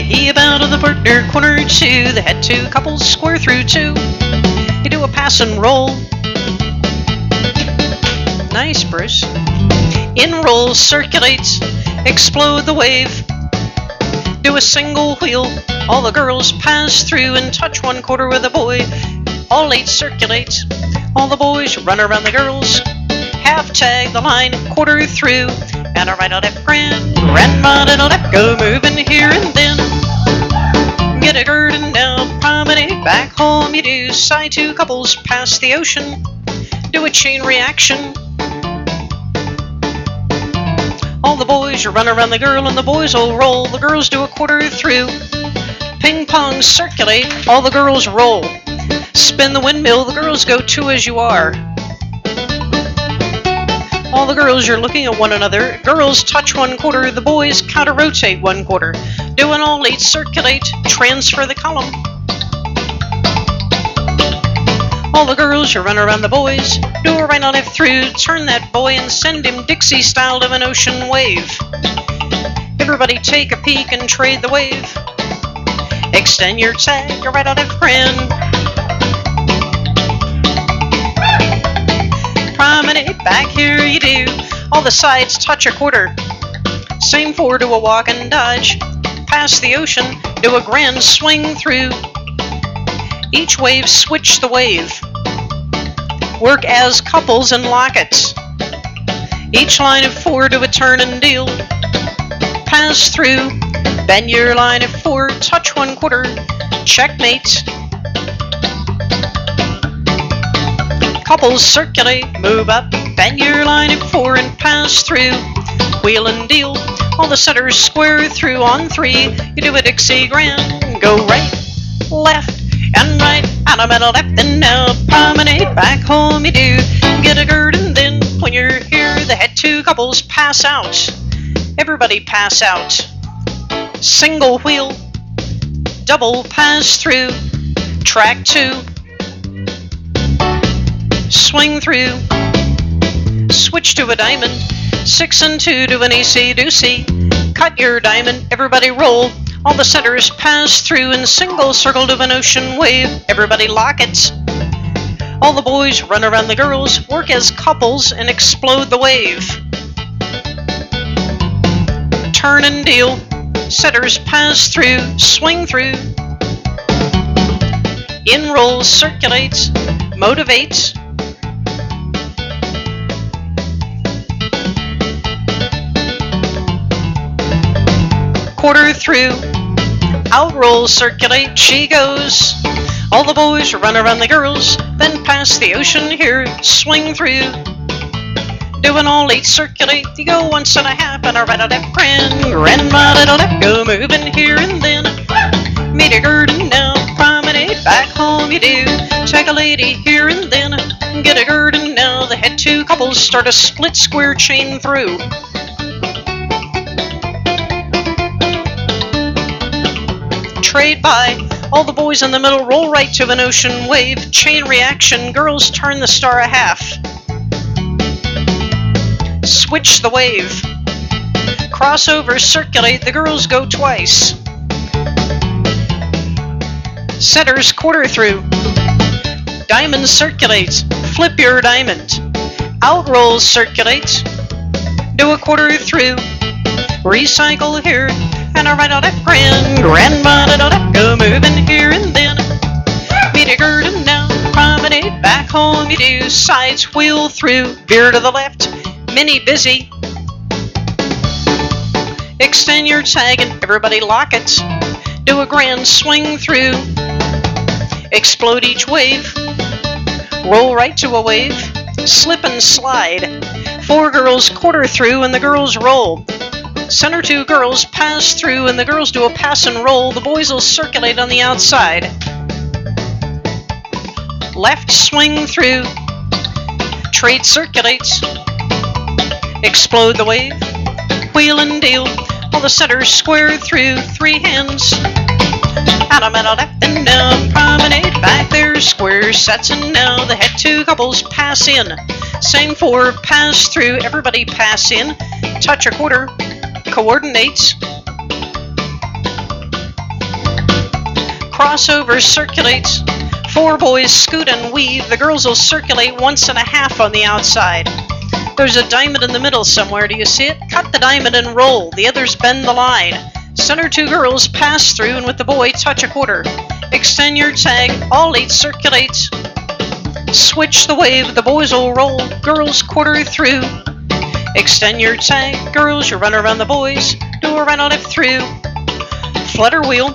he about to the partner corner two. The head two couples square through two. You do a pass and roll. Nice, Bruce. In roll, circulate, explode the wave. Do a single wheel. All the girls pass through and touch one quarter with a boy. All eight circulate. All the boys run around the girls. Half tag the line, quarter through. And a right on left, grandma to the left, go moving here and then. Get a gird and now promenade back home you do. Side two couples pass the ocean. Do a chain reaction. All the boys run around the girl and the boys will roll. The girls do a quarter through. Ping pong circulate, all the girls roll. Spin the windmill, the girls go two as you are. All the girls are looking at one another. Girls touch one quarter, the boys counter rotate one quarter. Do an all eight circulate, transfer the column. All the girls run around the boys. Do a right on left through, turn that boy and send him Dixie style to an ocean wave. Everybody take a peek and trade the wave. Extend your tag, your right on left grand. Promenade back here you do. All the sides touch a quarter. Same four, do a walk and dodge. Pass the ocean, do a grand swing through. Each wave switch the wave. Work as couples and lockets. Each line of four do a turn and deal. Pass through. Bend your line of four, touch one quarter. Checkmate. Couples circulate, move up. Bend your line of four and pass through. Wheel and deal. All the setters square through on three. You do a Dixie grand. Go right, left, and right, and a middle left, and now promenade back home you do. Get a gird and then when you're here, the head two couples pass out. Everybody pass out. Single wheel, double pass through, track two, swing through, switch to a diamond, 6 and 2 to an easy-doocy, cut your diamond, everybody roll. All the centers pass through in single circle to an ocean wave. Everybody lock it. All the boys run around the girls, work as couples, and explode the wave. Turn and deal. Setters pass through, swing through. In rolls, circulate, motivate. Quarter through. Out rolls, circulate, she goes. All the boys run around the girls, then pass the ocean here, swing through. Do an all eight circulate, you go once and a half, and a right on left grandma little left, go moving here and then. Meet a gird and now, promenade back home you do. Take a lady here and then, get a gird and now, the head two couples start a split square chain through. Trade by. All the boys in the middle roll right to an ocean wave. Chain reaction. Girls turn the star a half. Switch the wave. Crossover, circulate. The girls go twice. Setters quarter through. Diamond circulate. Flip your diamond. Out rolls, circulate. Do a quarter through. Recycle here. And a right on left grandma to the left, go moving here and then. Meet a gird and now, promenade back home you do. Sides wheel through, veer to the left, mini busy. Extend your tag and everybody lock it. Do a grand swing through. Explode each wave. Roll right to a wave. Slip and slide. Four girls quarter through and the girls roll. Center two girls pass through and the girls do a pass and roll. The boys will circulate on the outside. Left swing through. Trade circulates. Explode the wave. Wheel and deal. All the centers square through. Three hands. And a middle left and down. Promenade back there. Square sets and now the head two couples pass in. Same four pass through. Everybody pass in. Touch a quarter. Coordinates. crossover circulates. 4 boys scoot and weave. The girls will circulate 1.5 on the outside. There's a diamond in the middle somewhere. Do you see it? Cut the diamond and roll. The others bend the line. Center 2 girls pass through and with the boy touch a quarter. Extend your tag. All 8 circulates. Switch the wave. The boys will roll. Girls quarter through. Extend your tag. Girls, you run around the boys. Do a right on left through. Flutter wheel.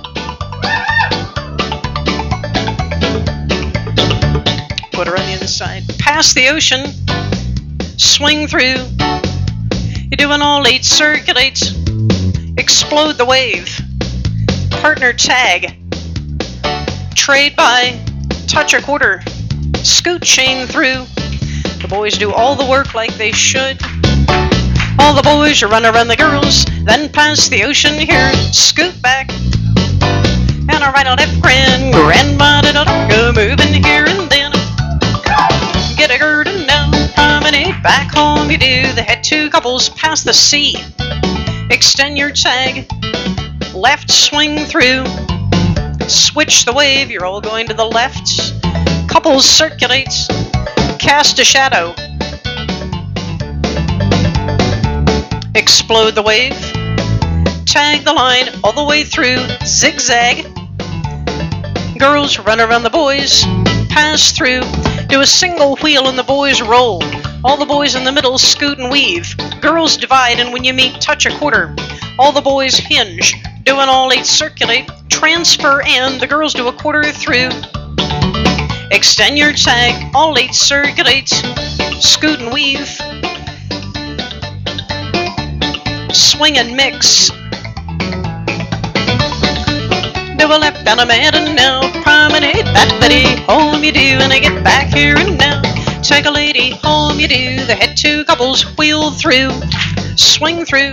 Put her on the other side. Pass the ocean. Swing through. You're doing all 8 circulates. Explode the wave. Partner tag. Trade by. Touch a quarter. Scoot chain through. The boys do all the work like they should. All the boys, you run around the girls. Then pass the ocean here. Scoot back. And a right on left grand. Grandma did go moving here and then. Get a garden now. Promenade back home you do. The head 2 couples pass the sea. Extend your tag. Left swing through. Switch the wave. You're all going to the left. Couples circulates. Cast a shadow. Explode the wave. Tag the line all the way through. Zigzag. Girls run around the boys. Pass through. Do a single wheel and the boys roll. All the boys in the middle scoot and weave. Girls divide and when you meet touch a quarter. All the boys hinge. Doing all 8 circulate. Transfer and the girls do a quarter through. Extend your tag. All 8 circulate. Scoot and weave. Swing and mix. Do a left and a mad and now. Promenade that lady. Home you do and I get back here and now. Take a lady. Home you do. The head 2 couples wheel through. Swing through.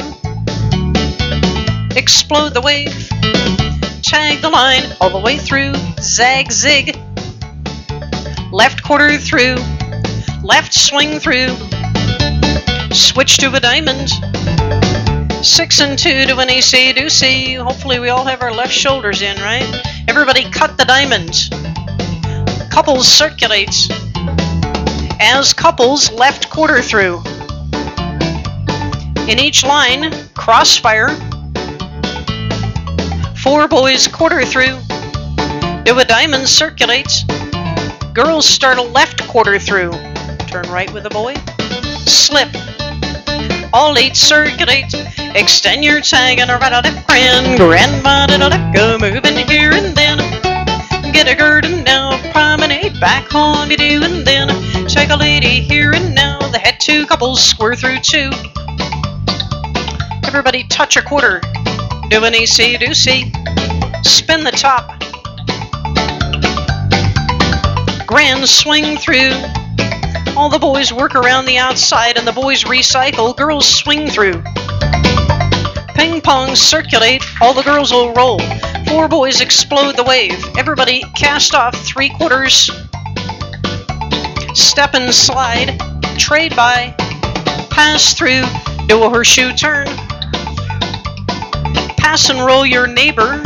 Explode the wave. Tag the line all the way through. Zag zig. Left quarter through. Left swing through. Switch to a diamond. 6 and 2 to an AC doocy. Hopefully we all have our left shoulders in, right? Everybody cut the diamond. Couples circulates. As couples, left quarter through. In each line, crossfire. 4 boys quarter through. Do a diamond circulates. Girls start a left quarter through. Turn right with a boy. Slip. All 8 circulate. Extend your tag and a right on left grand. Grandma did a left go moving here and then. Get a garden now. Promenade back home you do and then. Take a lady here and now. The head 2 couples square through 2. Everybody touch a quarter. Do an AC doocy. Spin the top. Grand swing through. All the boys work around the outside and the boys recycle. Girls swing through. Ping pong circulate. All the girls will roll. 4 boys explode the wave. Everybody cast off 3 quarters. Step and slide. Trade by. Pass through. Do a horseshoe turn. Pass and roll your neighbor.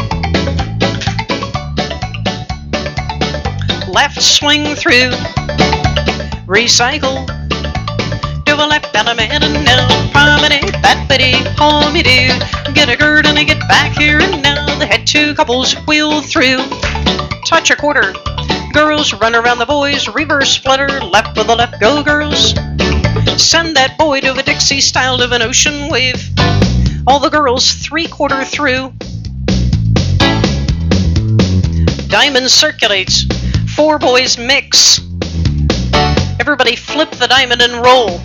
Left swing through. Recycle. Do a left and a man and now. Promenade that lady. Home you do. Get a gird and I get back here and now. The head 2 couples wheel through. Touch a quarter. Girls run around the boys. Reverse flutter. Left with the left. Go girls. Send that boy to a Dixie style of an ocean wave. All the girls 3/4 through. Diamond circulates. 4 boys mix. Everybody flip the diamond and roll.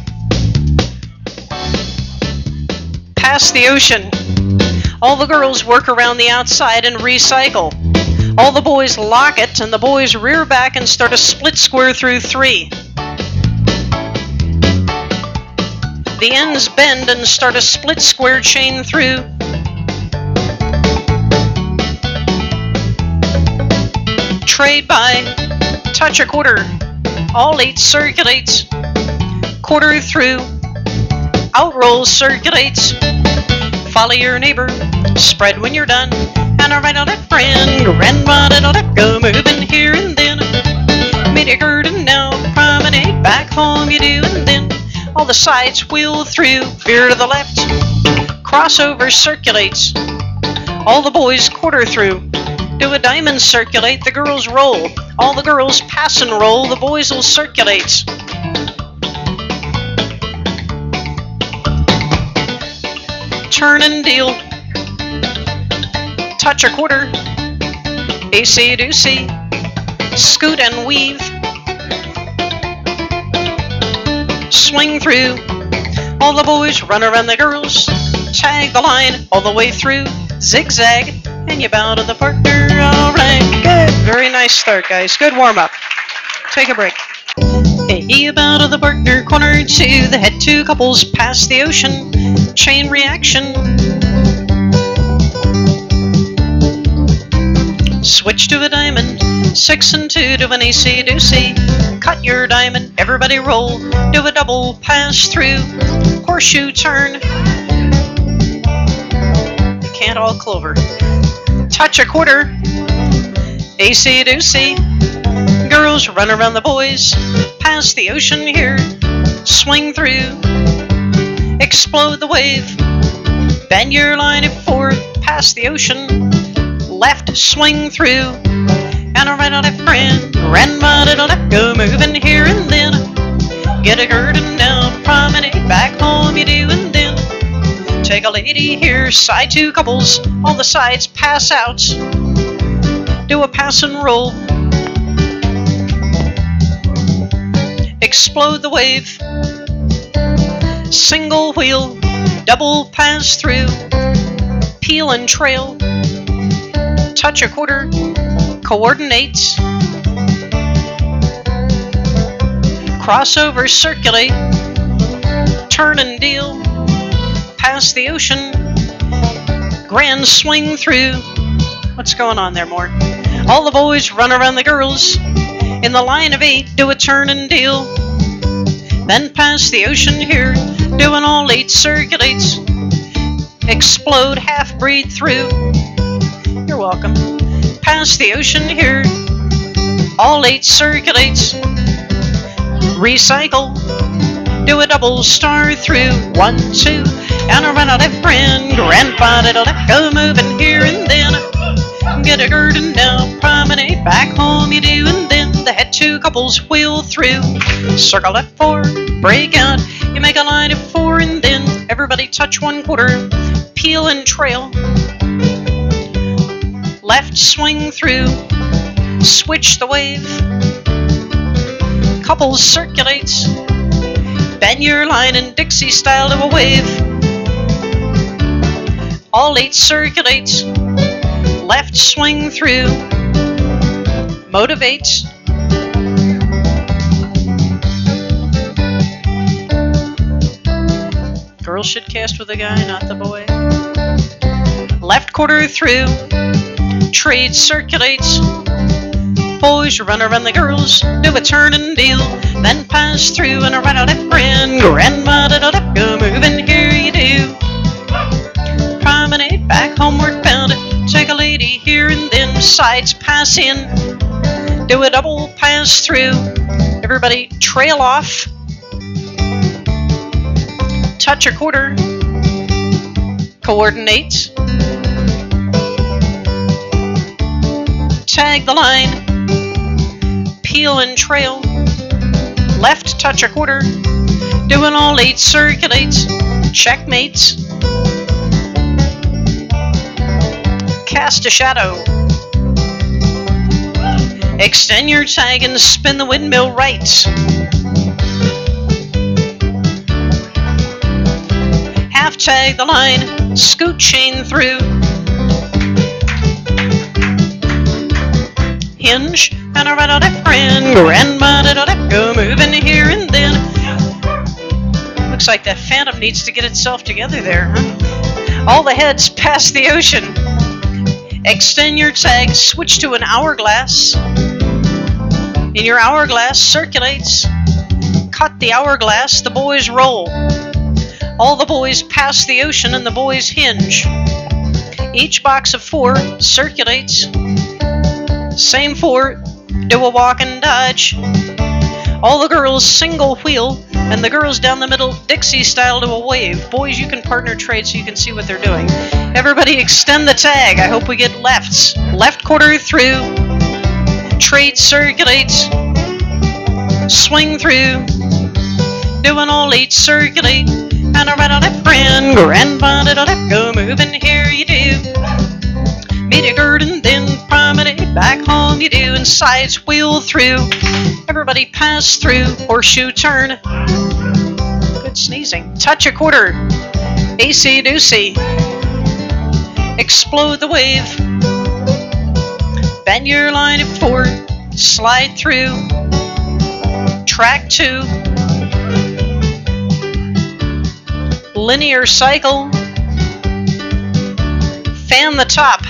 Pass the ocean. All the girls work around the outside and recycle. All the boys lock it and the boys rear back and start a split square through 3. The ends bend and start a split square chain through. Trade by. Touch a quarter. All 8 circulates. Quarter through. Out roll circulates. Follow your neighbor. Spread when you're done. and a right on left friend. Grandma did a left, go moving here and then. Meet a garden now, promenade back home you do, and then all the sides wheel through, veer to the left, crossover circulates, all the boys quarter through, do a diamond circulate, the girls roll, all the girls pass and roll, the boys will circulate. Turn and deal, touch a quarter, AC-doocy, scoot and weave, swing through, all the boys run around the girls, tag the line all the way through, zigzag, and you bow to the partner. All right, good. Very nice start, guys. Good warm-up. Take a break. Hey, you bow to the partner, corner to the head, two couples pass the ocean, chain reaction. Switch to a diamond, 6 and 2 to an AC-doocy. Cut your diamond, everybody roll, do a double pass through, horseshoe turn. You can't all clover. Touch a quarter, AC-doocy. Girls run around the boys, pass the ocean here, swing through, explode the wave, bend your line at 4, pass the ocean, left swing through, and a right on left friend, grandma did a left, go moving here and then, get a garden now, promenade back home you do, and then take a lady here, side two couples, all the sides pass out, do a pass and roll, explode the wave, single wheel, double pass through, peel and trail, touch a quarter, coordinates, crossover circulate, turn and deal, pass the ocean, grand swing through. What's going on there, Mort? All the boys run around the girls, in the line of 8, do a turn and deal, then pass the ocean here, doing all 8 circulates, explode, half breathe through, you're welcome, pass the ocean here, all 8 circulates, recycle, do a double star through, 1, 2, and a run out left friend, grandpa did a left, go moving here and then, get a garden down, promenade back home you do, and then the head two couples wheel through, circle left 4, break out, you make a line of 4 and then everybody touch 1 quarter, peel and trail, left swing through, switch the wave, couples circulates, bend your line in Dixie style to a wave, all 8 circulates, left swing through, motivates, girls should cast with a guy, not the boy, left quarter through, trade circulates, boys run around the girls, do a turn and deal, then pass through and a right out left friend, grandma did a left, go moving here you do, promenade back homeward bound, take a lady here and then sides pass in, do a double pass through, everybody trail off, touch a quarter, coordinates, tag the line, peel and trail, left touch a quarter, doing all 8 circulates, checkmates, cast a shadow, extend your tag and spin the windmill right, half tag the line, scoot chain through, hinge, and a right on left friend, grandma did a left, go moving here and then, looks like that phantom needs to get itself together there, huh? All the heads pass the ocean, extend your tag, switch to an hourglass, in your hourglass circulates, cut the hourglass, the boys roll, all the boys pass the ocean and the boys hinge, Each box of 4 circulates. Same 4, do a walk and dodge. All the girls single wheel, and the girls down the middle Dixie style do a wave. Boys, you can partner trade so you can see what they're doing. Everybody extend the tag. I hope we get lefts. Left quarter through. Trade circulates. Swing through. Doing all 8 circulate. And a right on left grand. Grand to the left. Go moving here you do. Meet a girl and then promenade back home you do. And sides wheel through. Everybody pass through. Horseshoe turn. Good sneezing. Touch a quarter. AC doocy. Explode the wave. Bend your line at 4. Slide through. Track 2. Linear cycle. Fan the top.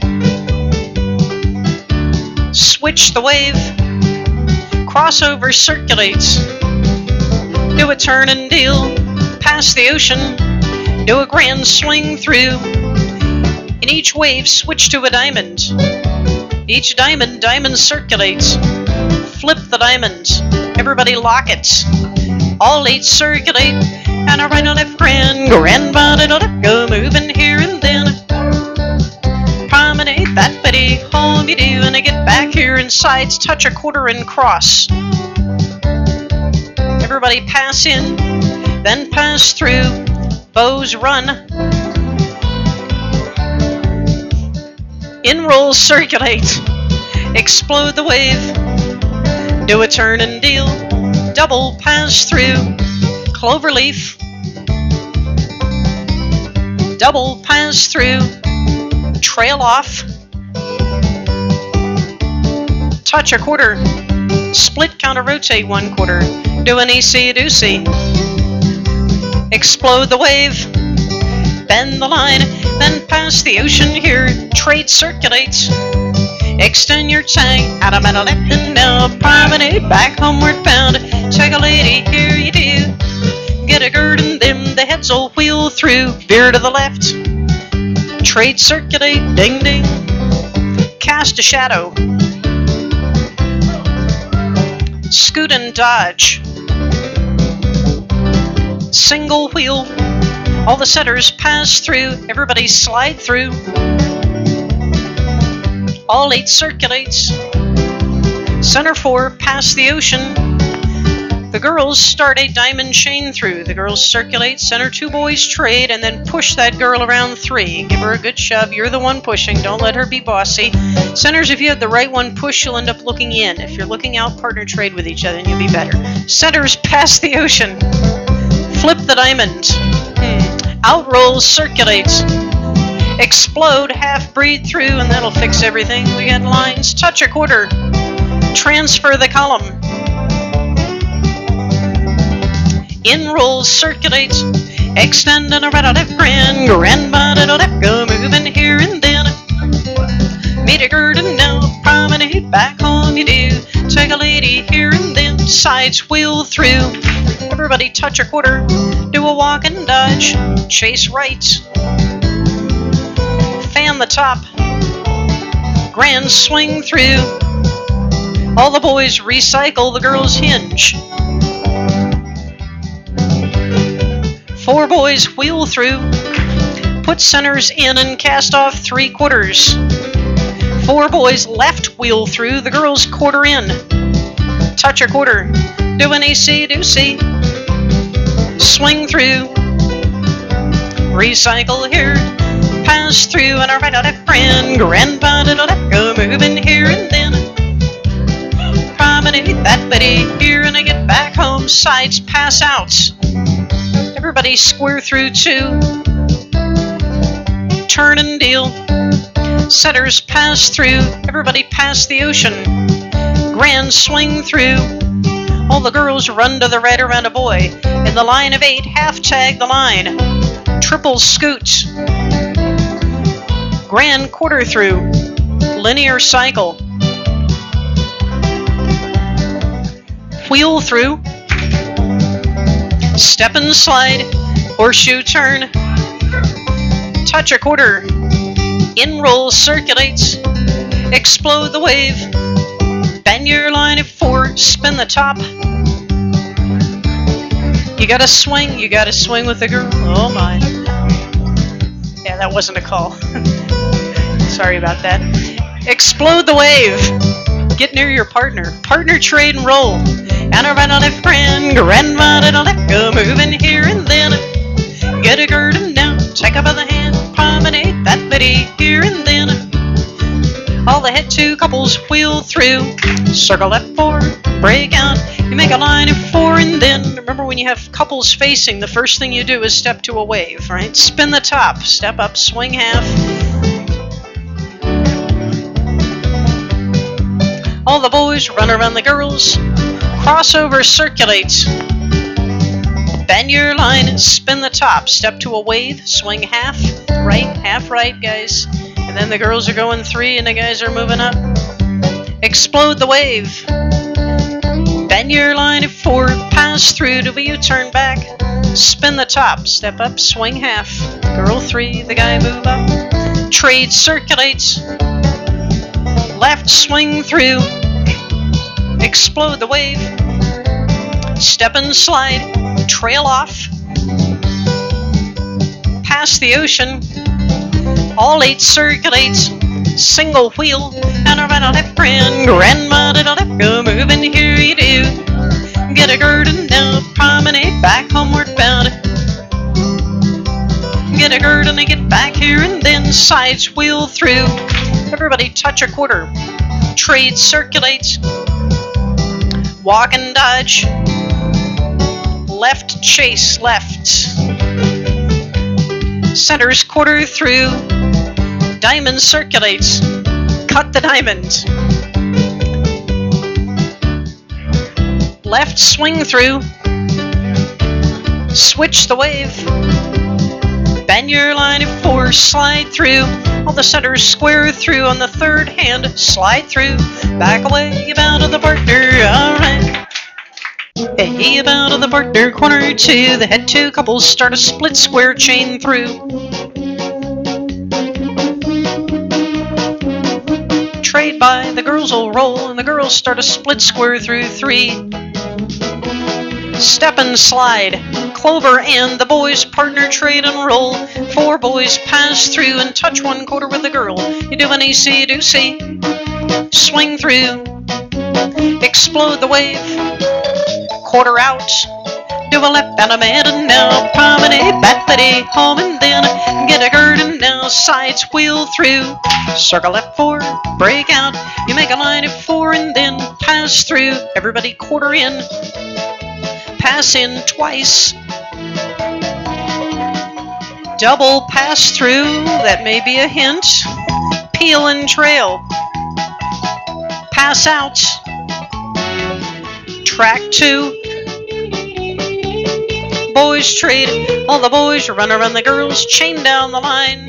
Switch the wave. Crossover circulates. Do a turn and deal. Pass the ocean. Do a grand swing through. In each wave, switch to a diamond. Each diamond circulates. Flip the diamond. Everybody lock it. All 8 circulate. And a right on left grand. Grand to the left. Go moving here and then. Promenade that bitty home you do. And I get back here and sides. Touch a quarter and cross. Everybody pass in. Then pass through. Bows run. In rolls circulate. Explode the wave. Do a turn and deal. Double pass through. Cloverleaf. Double pass through. Trail off. Touch a quarter. Split counter rotate 1 quarter. Do an AC doocy. Explode the wave. Bend the line. Then pass the ocean here. Trade circulates. Extend your tag. Out of metal left and now. Promenade back homeward bound. Take a lady, here you do. Get a gird and them. The heads will wheel through. Veer to the left. Trade circulate. Ding ding. Cast a shadow. Scoot and dodge. Single wheel. All the setters pass through. Everybody slide through. All 8 circulates. Center 4 pass the ocean. The girls start a diamond chain through. The girls circulate. Center 2 boys trade and then push that girl around 3. Give her a good shove. You're the one pushing. Don't let her be bossy. Centers, if you have the right one push, you'll end up looking in. If you're looking out, partner trade with each other and you'll be better. Centers pass the ocean. Flip the diamond. Out rolls, circulates. Explode, half breathe through, and that'll fix everything. We got lines. Touch a quarter. Transfer the column. In rolls, circulates. Extend and a right on left grand. Grand to the left. Go moving here and then. Meet a gird and now. Promenade back home you do. Take a lady here and then. Sides wheel through. Everybody touch a quarter. Do a walk and dodge. Chase right. Fan the top. Grand swing through. All the boys recycle. The girls hinge. 4 boys wheel through. Put centers in and cast off 3 quarters. 4 boys left wheel through. The girls quarter in. Touch a quarter. Do an AC doocy. Swing through. Recycle here. Pass through and a right on left grand. Grand to the left. Go moving here and then. Promenade that bitty here and I get back home. Sides pass out. Everybody square through 2. Turn and deal. Setters pass through. Everybody pass the ocean. Grand swing through. All the girls run to the right around a boy. In the line of 8, half tag the line. Triple scoot. Grand quarter through. Linear cycle. Wheel through. Step and slide. Horseshoe turn. Touch a quarter. In roll, circulates, explode the wave. Bend your line at 4, spin the top. You gotta swing with the girl. Oh my. Yeah, that wasn't a call. Sorry about that. Explode the wave. Get near your partner. Partner, trade, and roll. And a right on left, grandma to the left. Go moving here and then. Get a girl down. Take up by the hand. Promenade that lady here and then. All the head 2 couples wheel through. Circle left 4. Break out. You make a line of 4 and then. Remember when you have couples facing, the first thing you do is step to a wave, right? Spin the top. Step up, swing half. All the boys run around the girls. Crossover, circulates. Bend your line, spin the top. Step to a wave, swing half right, guys. And then the girls are going 3 and the guys are moving up. Explode the wave. Bend your line at 4, pass through to a U-turn back. Spin the top, step up, swing half. Girl 3, the guy move up. Trade, circulates. Left, swing through. Explode the wave. Step and slide, trail off. Past the ocean. All 8 circulates. Single wheel. And a right on left, grandma to the left. Go moving here you do. Get a girl down, promenade back homeward bound. Get a girl and get back here and then sides wheel through. Everybody touch a quarter. Trade, circulates. Walk and dodge. Left, chase, left. Centers quarter through. Diamond, circulates. Cut the diamond. Left, swing through. Switch the wave. Bend your line at 4, slide through. All the centers square through on the 3rd hand. Slide through. Back away, you bow to the partner. Alright. Hey, you bow to the partner. Corner 2. The head 2 couples start a split square chain through. Trade by, the girls will roll, and the girls start a split square through 3. Step and slide, clover and the boys partner trade and roll. 4 boys pass through and touch 1 quarter with the girl. You do an AC, do C. Swing through, explode the wave. Quarter out, do a left and a mid and now. Promenade, back lady, home and then. Get a girl and now, sides wheel through. Circle left 4, break out. You make a line of 4 and then pass through. Everybody quarter in. Pass in twice. Double pass through. That may be a hint. Peel and trail. Pass out. Track 2. Boys trade. All the boys run around the girls. Chain down the line.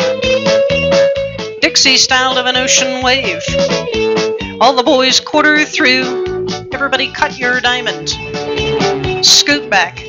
Dixie style of an ocean wave. All the boys quarter through. Everybody cut your diamond. Scoot back.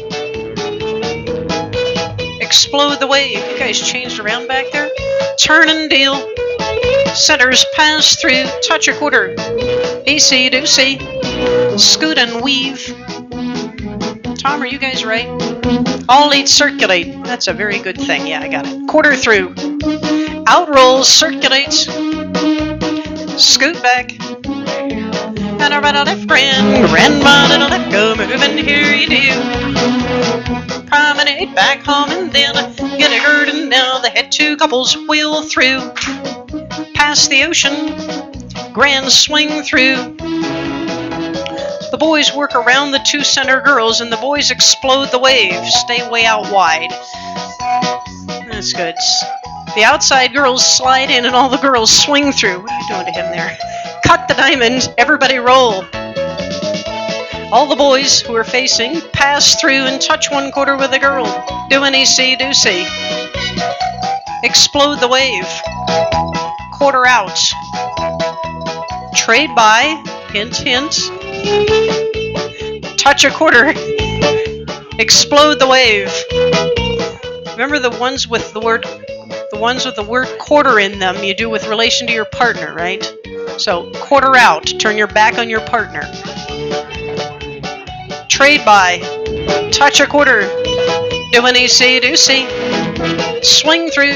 Explode the wave. You guys changed around back there. Turn and deal. Centers pass through. Touch a quarter. AC, do C. Scoot and weave. Tom, are you guys right? All 8 circulate. That's a very good thing. Yeah, I got it. Quarter through. Out rolls, circulates. Scoot back. And a right on left, grandma to the left. Go moving here you do. Promenade back home and then get a girl and now. The head 2 couples wheel through. Past the ocean. Grand swing through. The boys work around the 2 center girls and the boys explode the wave. Stay way out wide. That's good. The outside girls slide in and all the girls swing through. What are you doing to him there? Cut the diamond. Everybody roll. All the boys who are facing pass through and touch 1 quarter with a girl. Do an AC, do C. Explode the wave. Quarter out. Trade by. Hint, hint. Touch a quarter. Explode the wave. Remember the ones with the ones with the word quarter in them you do with relation to your partner, right? So quarter out, turn your back on your partner. Trade by, touch a quarter, do an easy-doosey, swing through,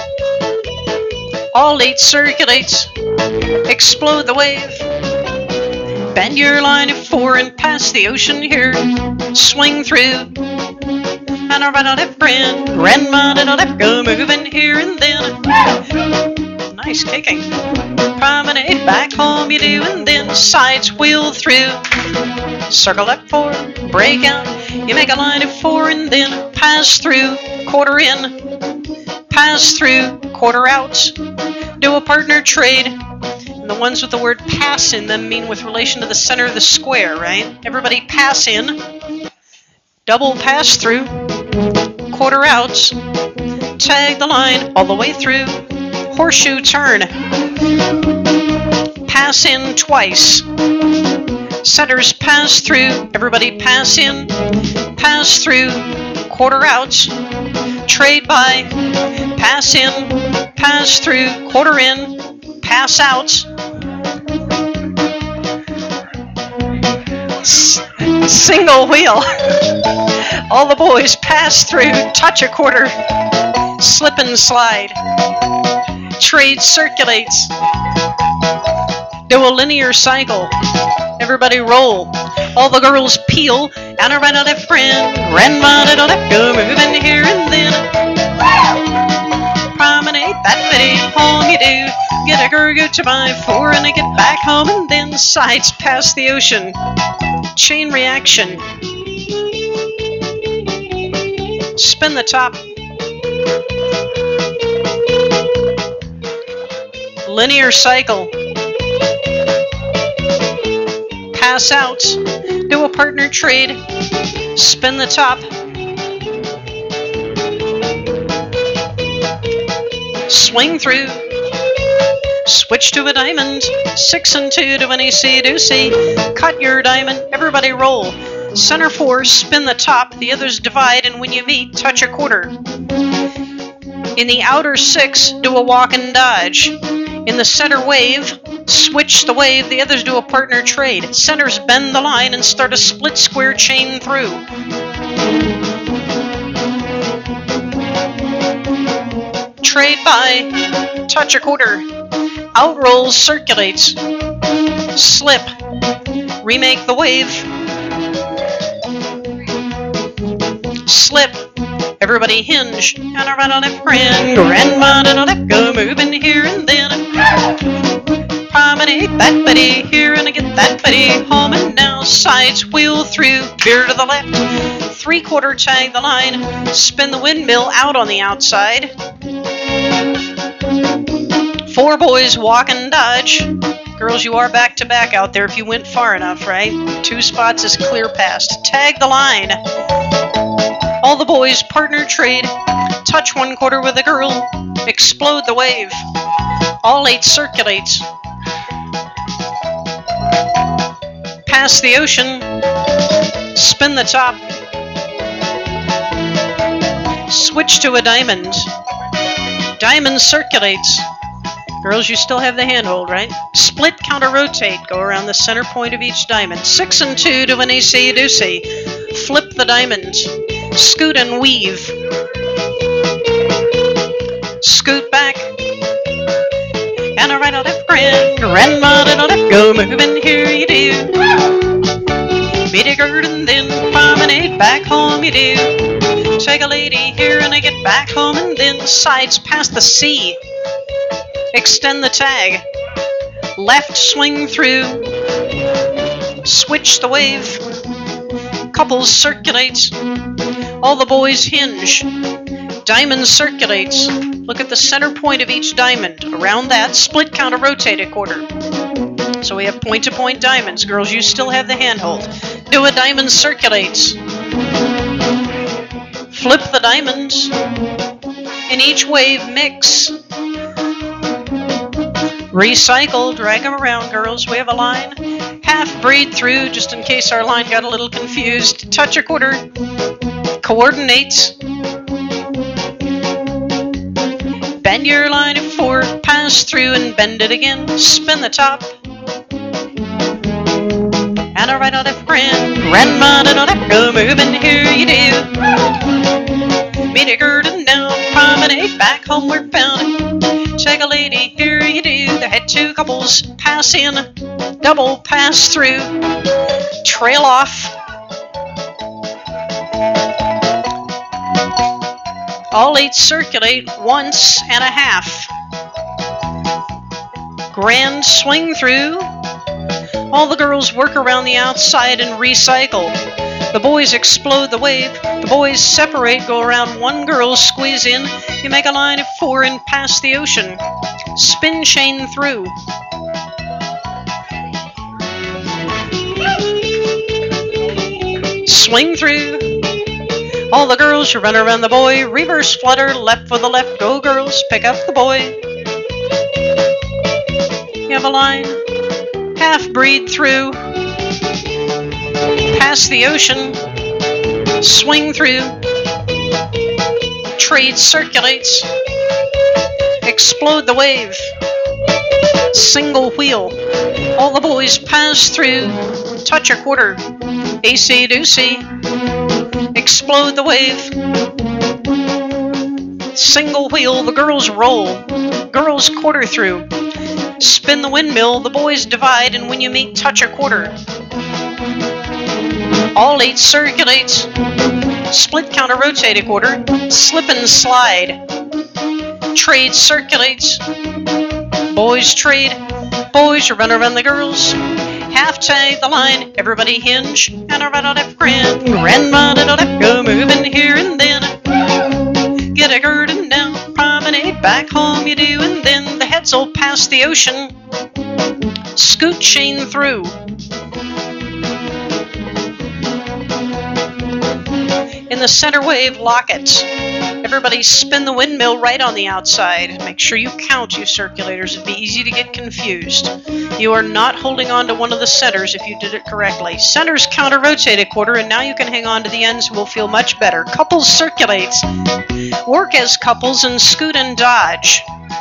all eight circulates, explode the wave, bend your line of 4 and pass the ocean here, swing through, and a right on left friend, grandma to the left, go moving here and then. Nice kicking. Promenade back home you do, and then sides wheel through. Circle left 4, break out. You make a line of 4 and then pass through, quarter in, pass through, quarter out. Do a partner trade. And the ones with the word pass in them mean with relation to the center of the square, right? Everybody pass in, double pass through, quarter out, tag the line all the way through, horseshoe turn, pass in twice, centers pass through, everybody pass in, pass through, quarter out, trade by, pass in, pass through, quarter in, pass out, single wheel. All the boys pass through, touch a quarter, slip and slide, trade circulates, do a linear cycle, everybody roll, all the girls peel, and a right on left friend, grandma to the left, go moving here and then, promenade that bitty home you do, get a girl go to by 4 and I get back home and then sides past the ocean, chain reaction, spin the top, linear cycle, pass out, do a partner trade, spin the top, swing through, switch to a diamond, 6 and 2 to an easy-doosey, cut your diamond, everybody roll, center 4, spin the top, the others divide, and when you meet, touch a quarter. In the outer 6, do a walk and dodge. In the center wave, switch the wave, the others do a partner trade. Centers bend the line and start a split square chain through. Trade by, touch a quarter, out rolls, circulates, slip, remake the wave, slip, everybody hinge, and a right on left friend, grandma to the left, go moving here and then, promenade that bitty here and I get that bitty home and now, sides wheel through, veer to the left, 3/4 tag the line, spin the windmill out on the outside, 4 boys walk and dodge, girls you are back to back out there if you went far enough, right? 2 spots is clear past, tag the line, all the boys partner trade, touch 1/4 with a girl, explode the wave, all 8 circulates, pass the ocean, spin the top, switch to a diamond, diamond circulates, girls you still have the handhold, right? Split, counter rotate, go around the center point of each diamond, 6 and 2 to an easy-doosey, flip the diamond, scoot and weave, scoot back, and a right on left friend, grandma to the left, go moving here you do, meet a girl and then promenade back home you do, take a lady here and I get back home and then sides past the sea, extend the tag, left swing through, switch the wave, couples circulates, all the boys hinge, diamond circulates, look at the center point of each diamond, around that, split, counter, rotate a quarter. So we have point-to-point diamonds, girls you still have the handhold, do a diamond circulates, flip the diamonds, in each wave mix, recycle, drag them around, girls, we have a line, half braid through, just in case our line got a little confused, touch a quarter, coordinates, Bend your line of 4, pass through and bend it again. Spin the top. And a right on left grandma and a left go moving, here you do. Meet a girl down, promenade back homeward bound. Take a lady, here you do. The head 2 couples pass in, double pass through, trail off. All 8 circulate once and a half. Grand swing through. All the girls work around the outside and recycle. The boys explode the wave. The boys separate, go around 1 girl, squeeze in. You make a line of 4 and pass the ocean. Spin chain through. Swing through. All the girls, you run around the boy. Reverse flutter, left for the left. Go girls, pick up the boy. You have a line. Half breed through. Pass the ocean. Swing through. Trade circulates. Explode the wave. Single wheel. All the boys pass through. Touch a quarter. AC doocy. Explode the wave. Single wheel. The girls roll. Girls quarter through. Spin the windmill. The boys divide, and when you meet, touch a quarter. All 8 circulates. Split counter, rotate a quarter. Slip and slide. Trade circulates. Boys trade. Boys, you run around the girls. Half tag the line. Everybody hinge. And a right on left grandma and a left go moving here and then. Get a girl down. Promenade back home you do, and then the heads will pass the ocean. Scoot chain through. In the center wave, lock it. Everybody spin the windmill right on the outside. Make sure you count, you circulators. It'd be easy to get confused. You are not holding on to one of the centers if you did it correctly. Centers counter rotate a quarter, and now you can hang on to the ends and will feel much better. Couples circulates. Work as couples and scoot and dodge.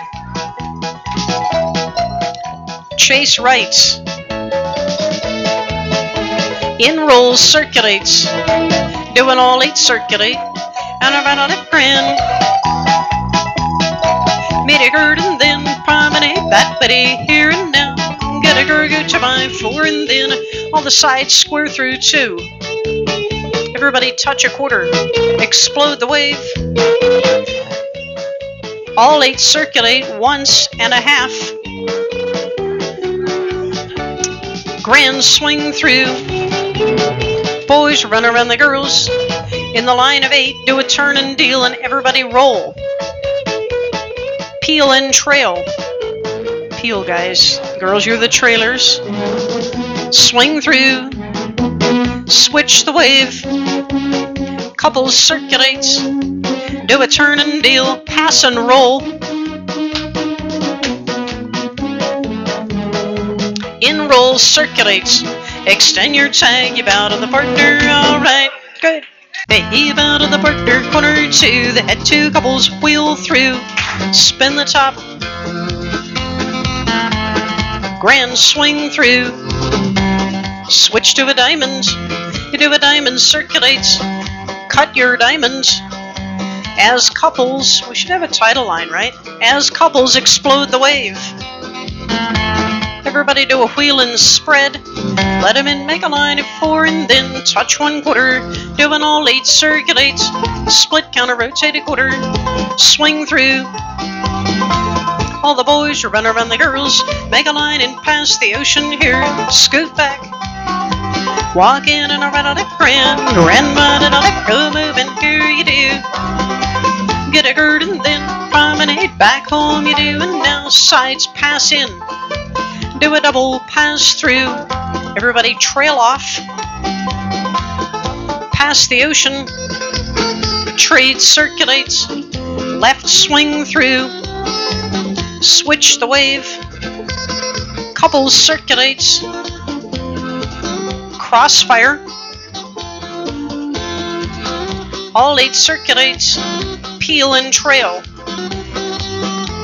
Chase rights. In rolls circulates. Doing all 8 circulate. And around on it grand. Meet a girl and then promenade that Betty here and now. Get a girl, go to my 4 and then all the sides square through 2. Everybody touch a quarter. Explode the wave. All 8 circulate once and a half. Grand swing through. Boys run around the girls. In the line of 8, do a turn and deal, and everybody roll. Peel and trail. Peel, guys. Girls, you're the trailers. Swing through. Switch the wave. Couples circulates. Do a turn and deal. Pass and roll. In roll circulates. Extend your tag. You bow to the partner. All right. Good. Wave out of the partner corner to the head 2 couples wheel through. Spin the top. Grand swing through. Switch to a diamond. You do a diamond circulates. Cut your diamond. As couples, we should have a title line, right? As couples explode the wave. Everybody do a wheel and spread. Let them in, make a line of 4 and then touch 1 quarter. Doing all 8 circulates. Split counter, rotate a quarter. Swing through. All the boys run around the girls. Make a line and pass the ocean here. Scoot back. Walk in and around on it grandma and on it go moving, here you do. Get a gird and then promenade back home you do, and now sides pass in. Do a double pass through. Everybody trail off. Pass the ocean. Trade circulates. Left swing through. Switch the wave. Couples circulates. Crossfire. All 8 circulates. Peel and trail.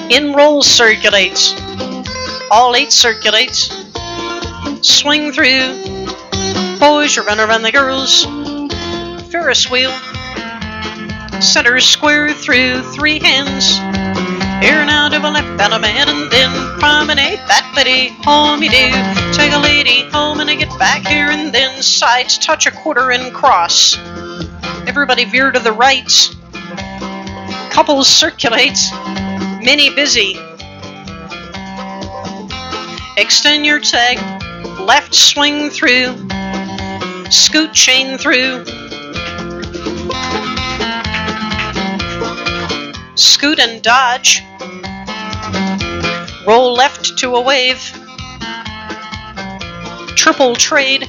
In roll circulates. All 8 circulates. Swing through. Boys, you run around the girls. Ferris wheel. Center square through 3 hands. Here now to a left and a man, and then promenade that lady home you do. Take a lady home and I get back here, and then sides touch a quarter and cross. Everybody veer to the right. Couples circulate. Mini busy. Extend your tag. Left swing through. Scoot chain through. Scoot and dodge. Roll left to a wave. Triple trade.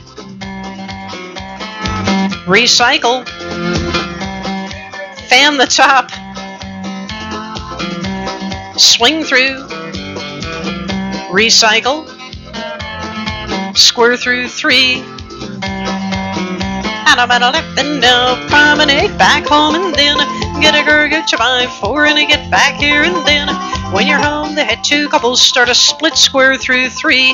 Recycle. Fan the top. Swing through. Recycle. Square through 3. And I'm at a left and now promenade back home, and then get a girl, get you by 4 and I get back here, and then when you're home the head 2 couples start a split square through 3.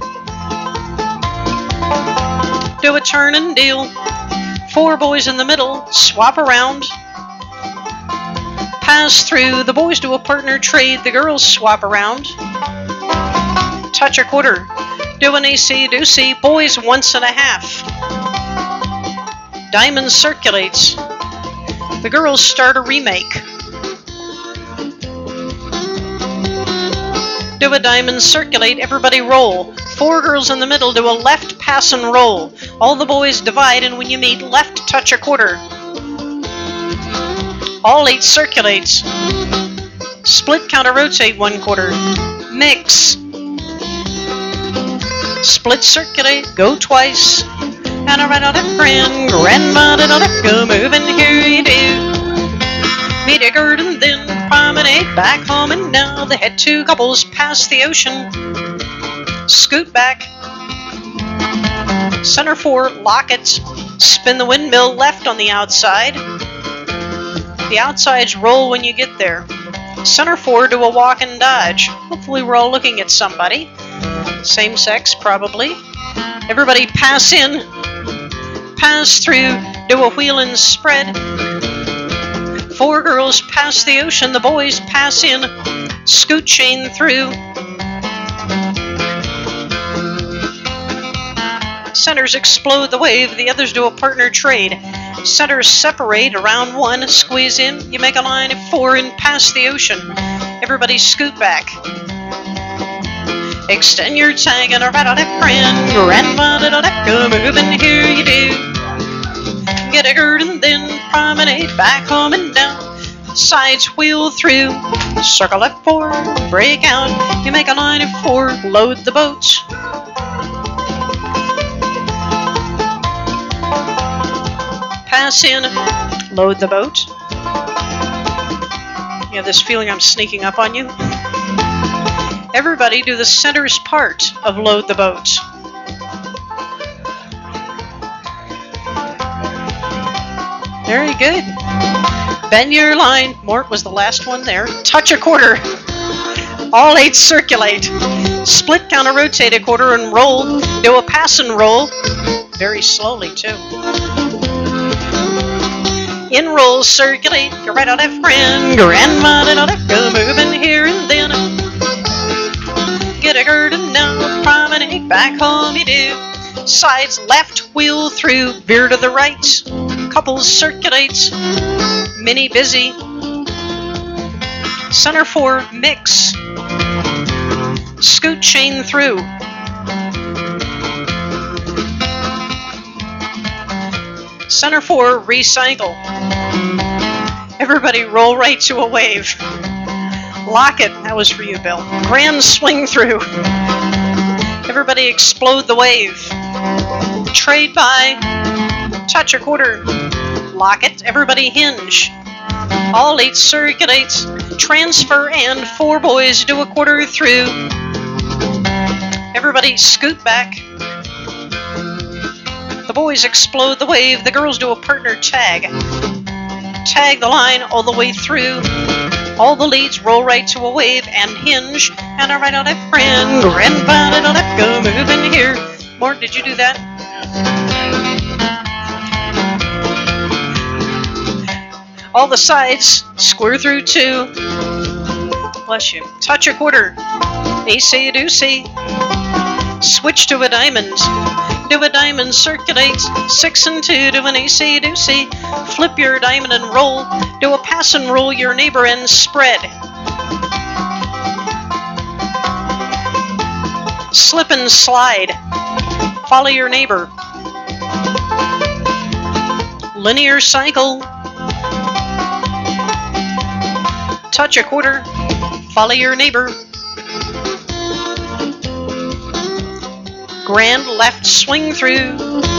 Do a turn and deal. 4 boys in the middle, swap around. Pass through, the boys do a partner trade, the girls swap around. Touch a quarter, do an AC, do C, boys once and a half. Diamond circulates. The girls start a remake. Do a diamond circulate, everybody roll. 4 girls in the middle do a left pass and roll. All the boys divide, and when you meet, left touch a quarter. All 8 circulates. Split counter rotate 1 quarter. Mix. Split circulate, go twice. And a right on left, grandma to the left, go moving, here you do. Meet a girl and then promenade back home, and now the head 2 couples pass the ocean. Scoot back. Center 4, lock it. Spin the windmill left on the outside. The outsides roll when you get there. Center 4, do a walk and dodge. Hopefully we're all looking at somebody. Same sex, probably. Everybody pass in. Pass through, do a wheel and spread. 4 girls pass the ocean, the boys pass in. Scoot chain through. Centers explode the wave, the others do a partner trade. Centers separate around 1, squeeze in, you make a line of 4 and pass the ocean. Everybody scoot back. Extend your tag and a right on left, grandma to the left, go moving, here you do. Get a girl and then promenade back home and down. Sides wheel through, circle left 4, break out. You make a line of 4, load the boat. Pass in, load the boat. You have this feeling I'm sneaking up on you. Everybody do the center's part of load the boat. Very good. Bend your line. Mort was the last one there. Touch a quarter. All 8 circulate. Split counter rotate a quarter and roll. Do a pass and roll. Very slowly too. In roll circulate. You're right on left, grandma to the left, go moving here and then. Get a garden now, promenade back home you do. Sides left, wheel through, veer to the right. Couples circulate, mini busy. Center 4, mix. Scoot chain through. Center 4, recycle. Everybody roll right to a wave. Lock it. That was for you, Bill. Grand swing through. Everybody explode the wave. Trade by. Touch a quarter. Lock it. Everybody hinge. All 8 circulates. Transfer and 4 boys do a quarter through. Everybody scoot back. The boys explode the wave. The girls do a partner tag. Tag the line all the way through. All the leads roll right to a wave and hinge. And a right on left friend. Grandpa and a left go moving here. Mort, did you do that? All the sides square through 2. Bless you. Touch a quarter. Ace-a deuce. Switch to a diamond. Do a diamond, circulate. 6 and 2, do an ace-a deuce. Flip your diamond and roll. Do a pass and roll your neighbor and spread. Slip and slide. Follow your neighbor. Linear cycle. Touch a quarter. Follow your neighbor. Grand left swing through.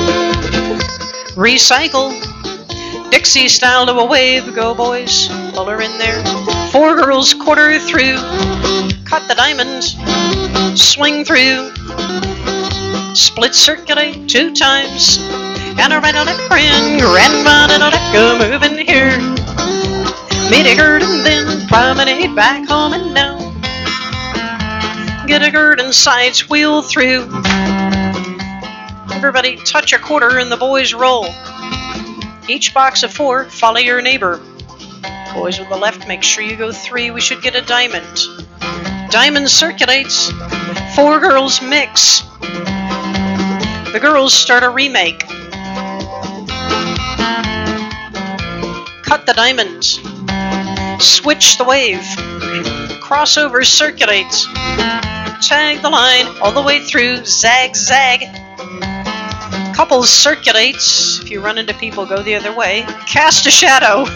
Recycle. Dixie style to a wave. Go boys. Pull her in there. 4 girls quarter through. Cut the diamond. Swing through. Split circulate 2 times. And a right on it friend. Grandma and a left go moving here. Meet a gird and then promenade back home and down. Get a gird and sides wheel through. Everybody touch a quarter and the boys roll. Each box of 4, follow your neighbor. Boys with the left, make sure you go 3. We should get a diamond. Diamond circulates. 4 girls mix. The girls start a remake. Cut the diamond. Switch the wave. Crossover circulates. Tag the line all the way through. Zag, zag. Couples circulates. If you run into people, go the other way. Cast a shadow.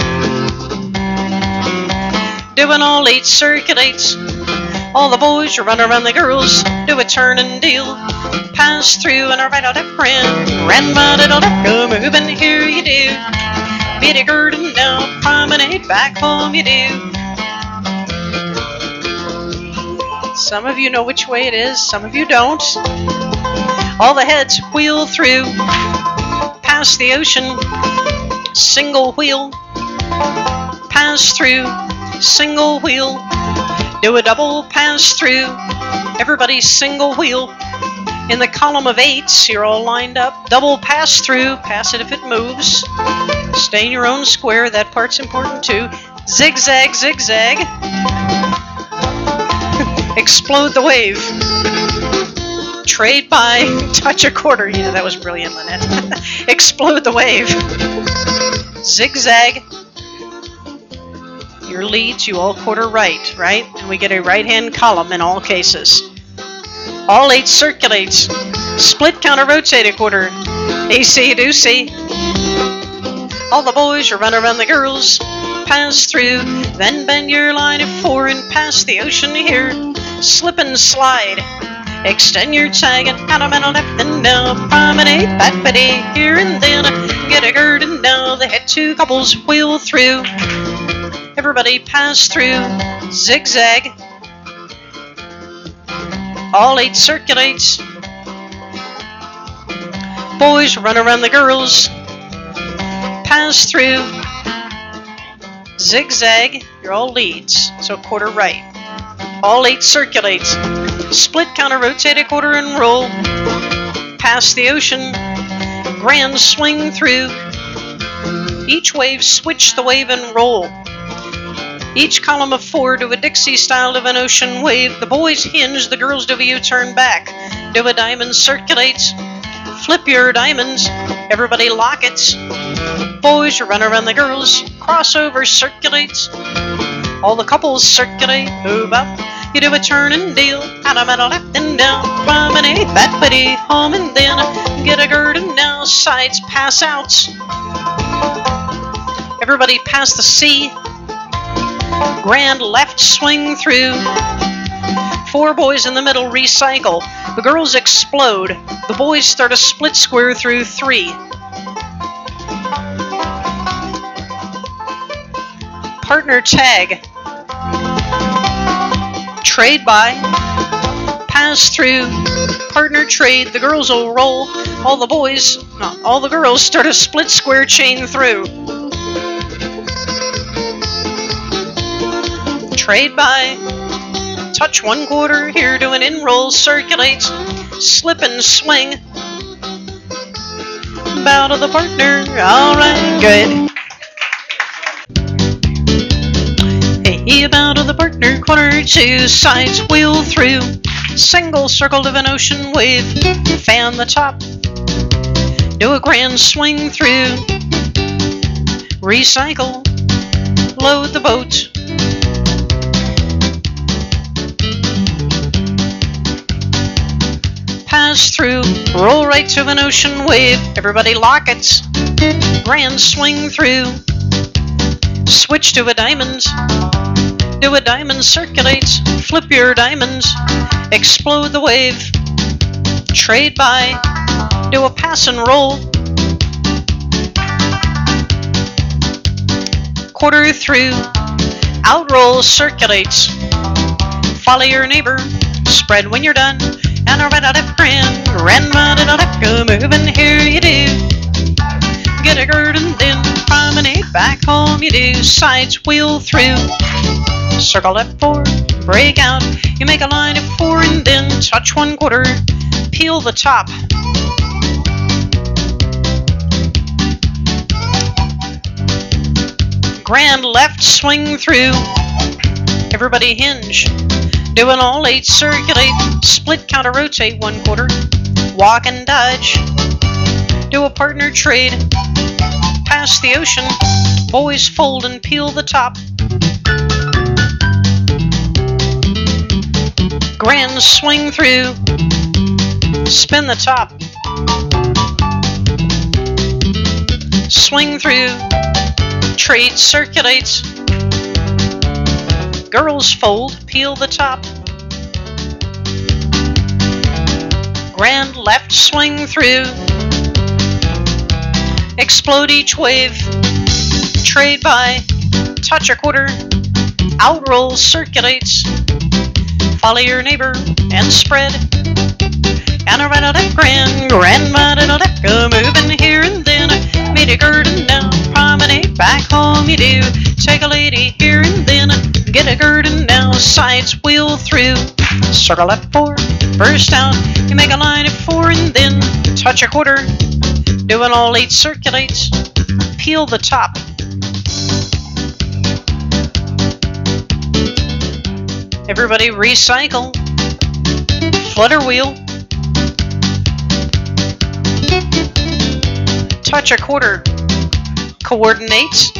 Doing all 8 circulates. All the boys run around the girls. Do a turn and deal. Pass through and a right out of friend. Grandma did all that go moving here you do. Beat a gird and down. Promenade back home you do. Some of you know which way it is. Some of you don't. All the heads wheel through. Pass the ocean. Single wheel. Pass through. Single wheel. Do a double pass through. Everybody single wheel. In the column of 8s, you're all lined up. Double pass through. Pass it if it moves. Stay in your own square. That part's important too. Zigzag, zigzag. Explode the wave. Trade by. Touch a quarter. Yeah, that was brilliant, Lynette. Explode the wave. Zigzag. Your leads, you all quarter right, right? And we get a right-hand column in all cases. All 8 circulates. Split, counter, rotate a quarter. Ace-a deuce. All the boys run around the girls. Pass through. Then bend your line of 4 and pass the ocean here. Slip and slide. Extend your tag and out of middle left and down. Promenade back buddy here and then. Get a gird and down. The head 2 couples wheel through. Everybody pass through. Zigzag. All 8 circulates. Boys run around the girls. Pass through. Zigzag. You're all leads, so quarter right. All 8 circulates. Split, counter, rotate a quarter and roll. Pass the ocean. Grand swing through. Each wave, switch the wave and roll. Each column of 4 do a Dixie style of an ocean wave. The boys hinge, the girls do a U-turn back. Do a diamond circulates. Flip your diamonds. Everybody lockets. Boys run around the girls. Crossover circulates. All the couples circulate. Move up. You do a turn and deal. Out of middle left and down. Promenade back buddy home and then. Get a gird and now. Sides pass out. Everybody pass the C. Grand left swing through. 4 boys in the middle recycle. The girls explode. The boys start a split square through 3. Partner tag. Trade by. Pass through. Partner trade. The girls will roll. All the girls start a split square chain through. trade by, touch 1/4, here do an in-roll, circulate, slip and swing, bow to the partner, alright, good. Hey, bow to the partner, corner, 2 sides, wheel through, single circle of an ocean wave, fan the top, do a grand swing through, recycle, load the boat, pass through, roll right to an ocean wave, everybody lock it, grand swing through, switch to a diamond, do a diamond, circulate, flip your diamond, explode the wave, trade by, do a pass and roll, quarter through, out roll, circulate, follow your neighbor, spread when you're done, and a red-out grand, go moving, here you do, get a gird and then promenade, back home you do, sides wheel through, circle left 4, break out, you make a line of 4 and then touch 1/4, peel the top, grand left swing through, everybody hinge, do an all 8, circulate, split counter rotate 1/4, walk and dodge, do a partner trade, pass the ocean, boys fold and peel the top, grand swing through, spin the top, swing through, trade, circulate, girls fold, peel the top, grand left swing through, explode each wave, trade by, touch 1/4, out roll, circulates, follow your neighbor and spread, and a right-out grand, go moving here and then, meet a gird and now, promenade, back home you do, take a lady here and then, get a gird and now, sides wheel through, circle left 4, burst out, you make a line of 4 and then, touch 1/4, do an all 8, circulate, peel the top, everybody recycle, flutter wheel, touch 1/4, coordinate,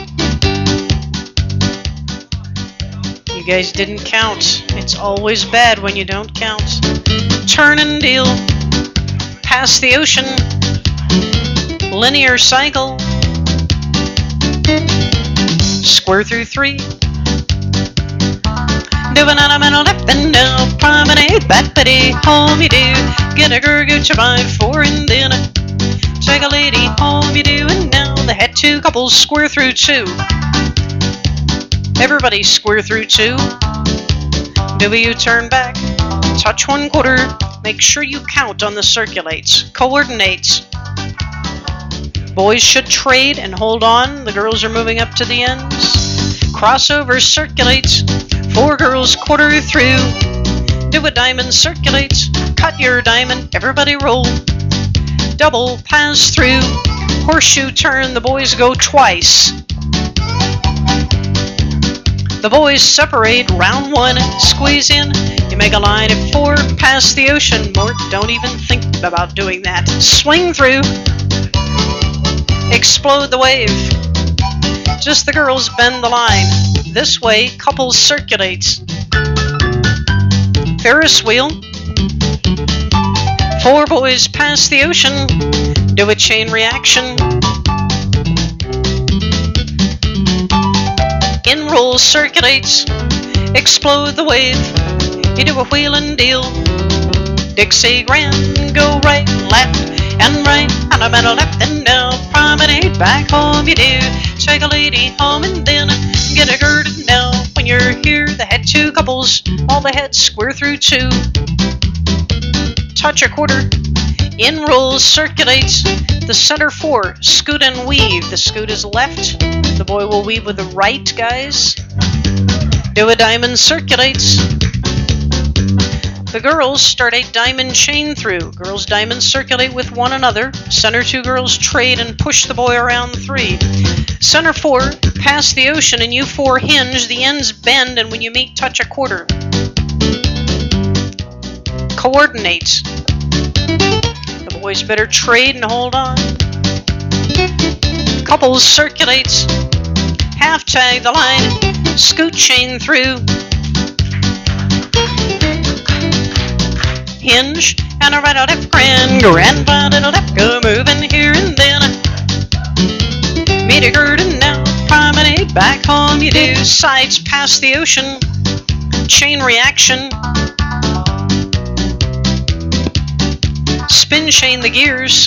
you guys didn't count, it's always bad when you don't count, turn and deal, pass the ocean, linear cycle, square through 3, do an elemental left and now, promenade, backpeddy, home you do, get a gurgooch by 4 and then, take a lady, home you do, and now the head 2 couples, square through 2, everybody square through 2, do a U-turn back, touch 1/4, make sure you count on the circulates, coordinates, boys should trade and hold on, the girls are moving up to the ends, crossover, circulates, 4 girls, quarter through, do a diamond, circulate, cut your diamond, everybody roll, double, pass through, horseshoe turn, the boys go twice, the boys separate, round 1, squeeze in, you make a line of 4, pass the ocean, Mort, don't even think about doing that, swing through, explode the wave, just the girls bend the line, this way, couples circulates, Ferris wheel, 4 boys pass the ocean, do a chain reaction, in roll, circulates, explode the wave, you do a wheel and deal, Dixie grand, go right, left, and right, and a middle left and down, promenade, back home you do, take a lady home and then, get a gird and now, when you're here, the head 2 couples, all the heads square through 2, touch 1/4, in roll, circulates, the center 4, scoot and weave, the scoot is left, the boy will weave with the right, guys, Do a diamond circulates. The girls start a diamond chain through. Girls diamonds circulate with one another. Center 2 girls trade and push the boy around 3. Center 4, pass the ocean and you 4 hinge. The ends bend and when you meet, touch a quarter. Coordinate. The boys better trade and hold on. Couples circulates. Half tag the line. Scoot chain through. Hinge and a right out F grand left, go moving here and then. Meet a curtain now, promenade back home you do. Sides past the ocean, chain reaction. Spin chain the gears.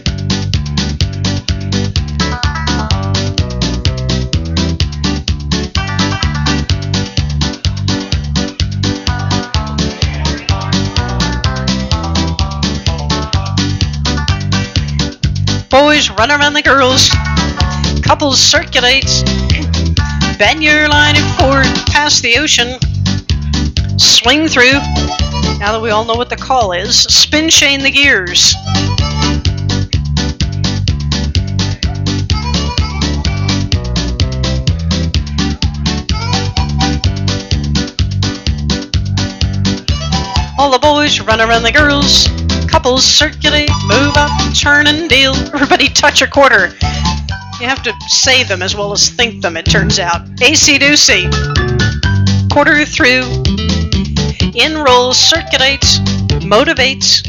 Boys run around the girls. Couples circulate. Bend your line at 4, past the ocean. Swing through. Now that we all know what the call is, spin chain the gears. All the boys run around the girls. Couples circulate, move up, turn and deal. Everybody touch a quarter. You have to say them as well as think them, it turns out. AC-doocy. Quarter through. In rolls, circulates, motivates.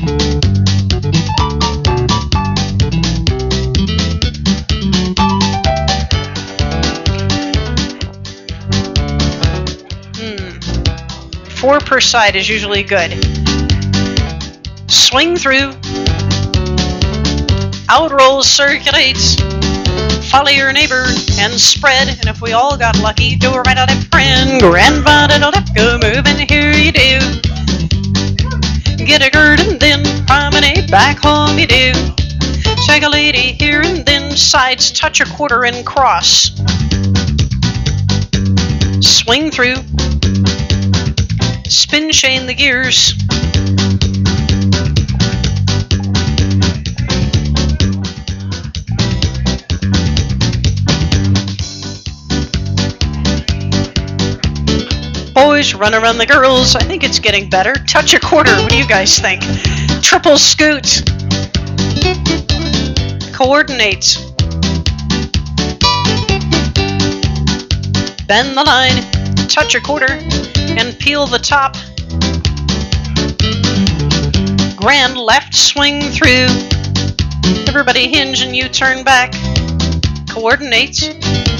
Four per side is usually good. Swing through. Out rolls, circulates. Follow your neighbor and spread. And if we all got lucky, do a right out of friend. Grandfather, go moving, here you do. Get a gird and then promenade back home you do. Take a lady here and then sides touch a quarter and cross. Swing through. Spin chain the gears. Boys run around the girls. I think it's getting better. Touch a quarter. What do you guys think? Triple scoot. Coordinate. Bend the line. Touch a quarter. And peel the top. Grand left swing through. Everybody hinge and you turn back. Coordinate.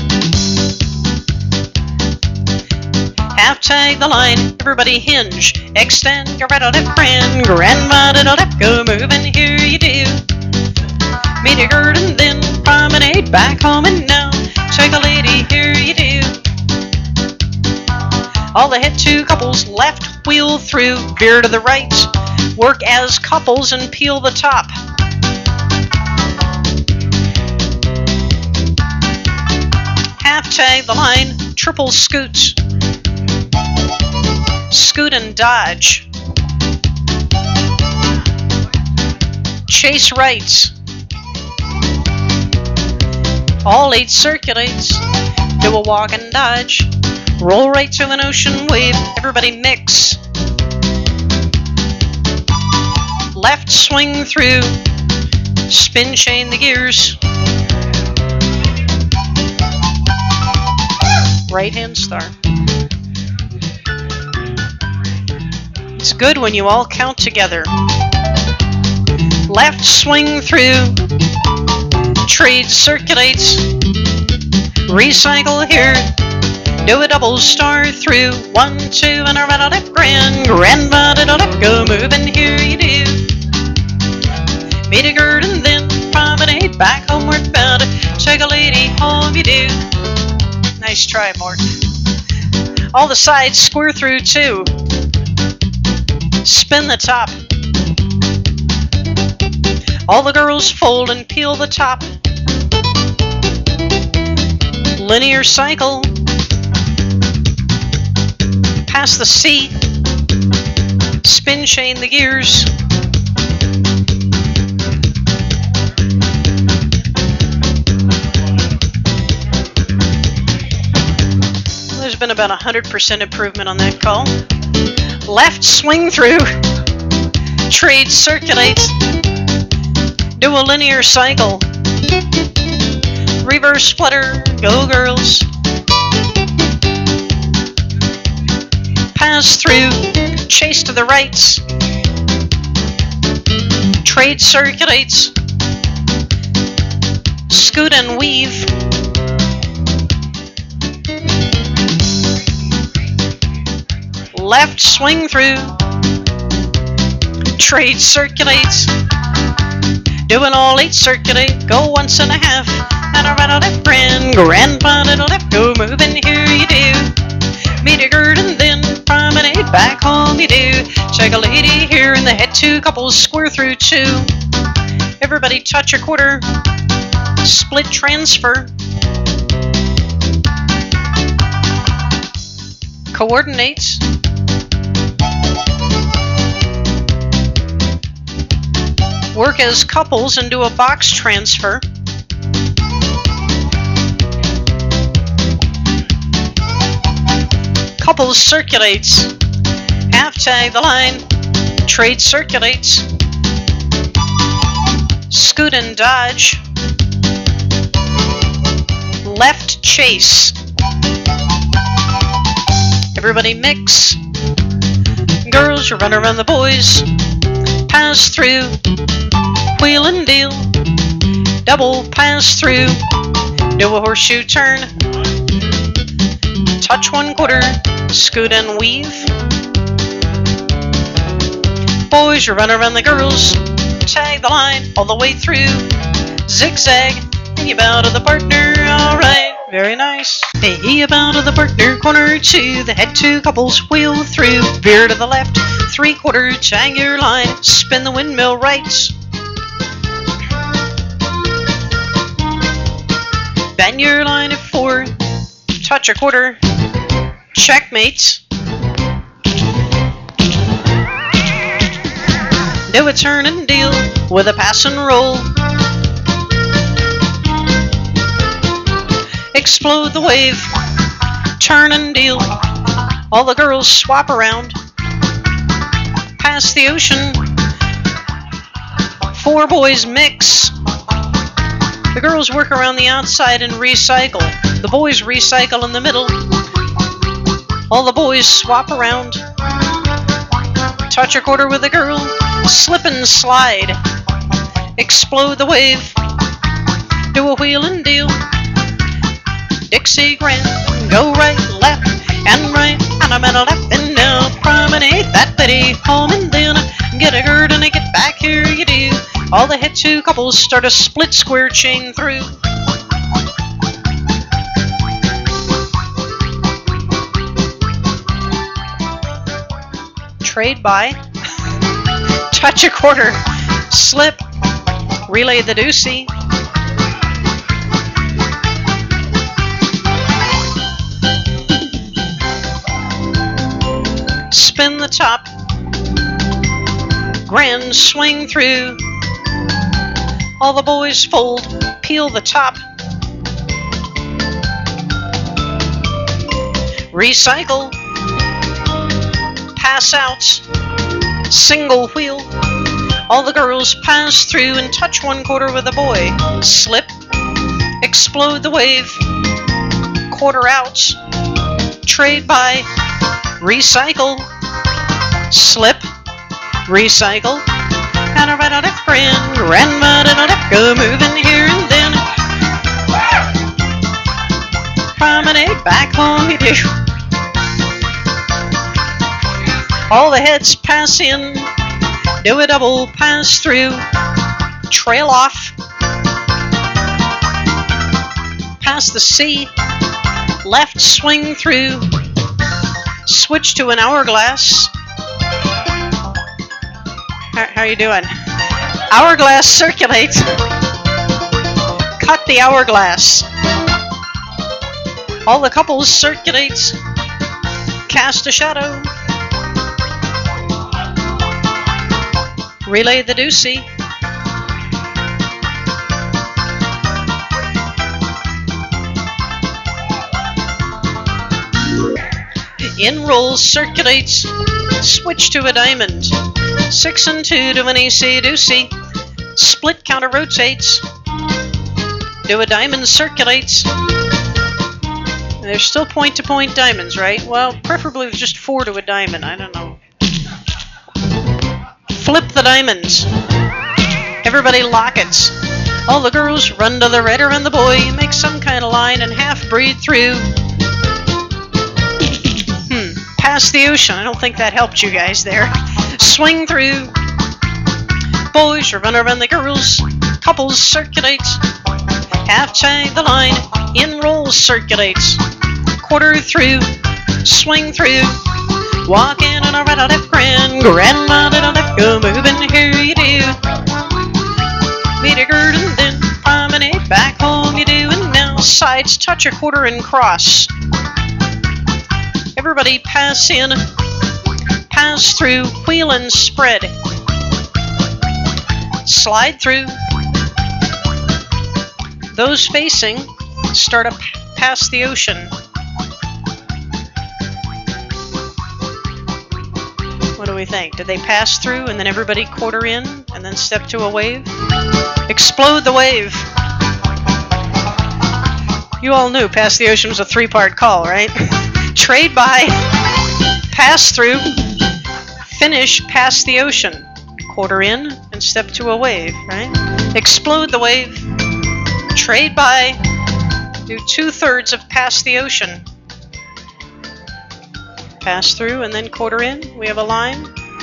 Half tag the line, everybody hinge. Extend your right out left grand. Grandma left, go moving, here you do. Meet a girl and then promenade back home and now. Take a lady, here you do. All the head 2 couples left, wheel through, veer to the right. Work as couples and peel the top. Half tag the line, triple scoot. Scoot and dodge. Chase right. All 8 circulates. Do a walk and dodge. Roll right to an ocean wave. Everybody mix. Left swing through. Spin chain the gears. Right hand star. It's good when you all count together. Left swing through. Trade circulates. Recycle here. Do a double star through. 1, 2, and a right out left grand. Grandma left, go moving, here you do. Meet a girl and then promenade back homeward bound. Take a lady home you do. Nice try, Mort. All the sides square through too. Spin the top. All the girls fold and peel the top. Linear cycle. Past the C. Spin chain the gears. There's been about 100% improvement on that call. Left swing through. Trade circulate. Do a linear cycle. Reverse flutter. Go girls. Pass through. Chase to the rights. Trade circulates. Scoot and weave. Left swing through. Trade circulates. Do an all 8 circulate. Go once and a half. And a right left grand to the left. Go moving here you do. Meet a gird and then promenade back home you do. Check a lady here in the head 2 couples square through 2. Everybody touch a quarter. Split transfer. Coordinates. Work as couples and do a box transfer. Couples circulates. Half tag the line. Trade circulates. Scoot and dodge. Left chase. Everybody mix. Girls, you run around the boys. Pass through. Wheel and deal. Double pass through. Do a horseshoe turn. Touch 1/4. Scoot and weave. Boys, you run around the girls. Tag the line all the way through. Zigzag. And you bow to the partner. Alright. Very nice. Hey, you bow to the partner. Corner 2. The head 2 couples wheel through. Veer to the left. 3/4. Tag your line. Spin the windmill right. Bend your line at 4. Touch a quarter. Checkmate. Do a turn and deal with a pass and roll. Explode the wave. Turn and deal. All the girls swap around. Pass the ocean. 4 boys mix. The girls work around the outside and recycle. The boys recycle in the middle. All the boys swap around. Touch a quarter with a girl. Slip and slide. Explode the wave. Do a wheel and deal. Dixie grand. Go right, left, and right. And I'm at a left and now. Promenade that lady home and then get a gird and get back here you do. All the head 2 couples start a split square chain through. Trade by. Touch a quarter. Slip. Relay the deucey. Spin the top. Grand swing through. All the boys fold. Peel the top. Recycle. Pass out. Single wheel. All the girls pass through and touch 1/4 with a boy. Slip. Explode the wave. Quarter out. Trade by. Recycle. Slip. Recycle. And a right on left grand and a left. Go moving here and then. Promenade back home you do. All the heads pass in. Do a double pass through. Trail off. Pass the C. Left swing through. Switch to an hourglass. How are you doing? Hourglass circulates. Cut the hourglass. All the couples circulates. cast a shadow. Relay the deucey. In rolls, circulates, switch to a diamond. 6 and 2 to an ace deucey. Split counter rotates. Do a diamond, circulates. There's still point-to-point diamonds, right? Well, preferably with just 4 to a diamond. I don't know. Flip the diamonds. Everybody lockets. All the girls run to the red or and the boy. Make some kind of line and half breathe through. Past the ocean. I don't think that helped you guys there. Swing through. Boys run around the girls. Couples circulates. Half tag the line. In rolls circulates. Quarter through. Swing through. Walk in and a right or left grand. Grandma did a left go moving. Here you do. Meet a girl and then promenade. Back home you do. And now sides touch a quarter and cross. Everybody pass in, pass through, wheel and spread. Slide through. Those facing start up past the ocean. What do we think? Did they pass through and then everybody quarter in and then step to a wave? Explode the wave. You all knew past the ocean was a 3-part call, right? Trade by, pass through, finish past the ocean, quarter in and step to a wave, right? Explode the wave, trade by, do 2/3 of past the ocean. Pass through and then quarter in, we have a line.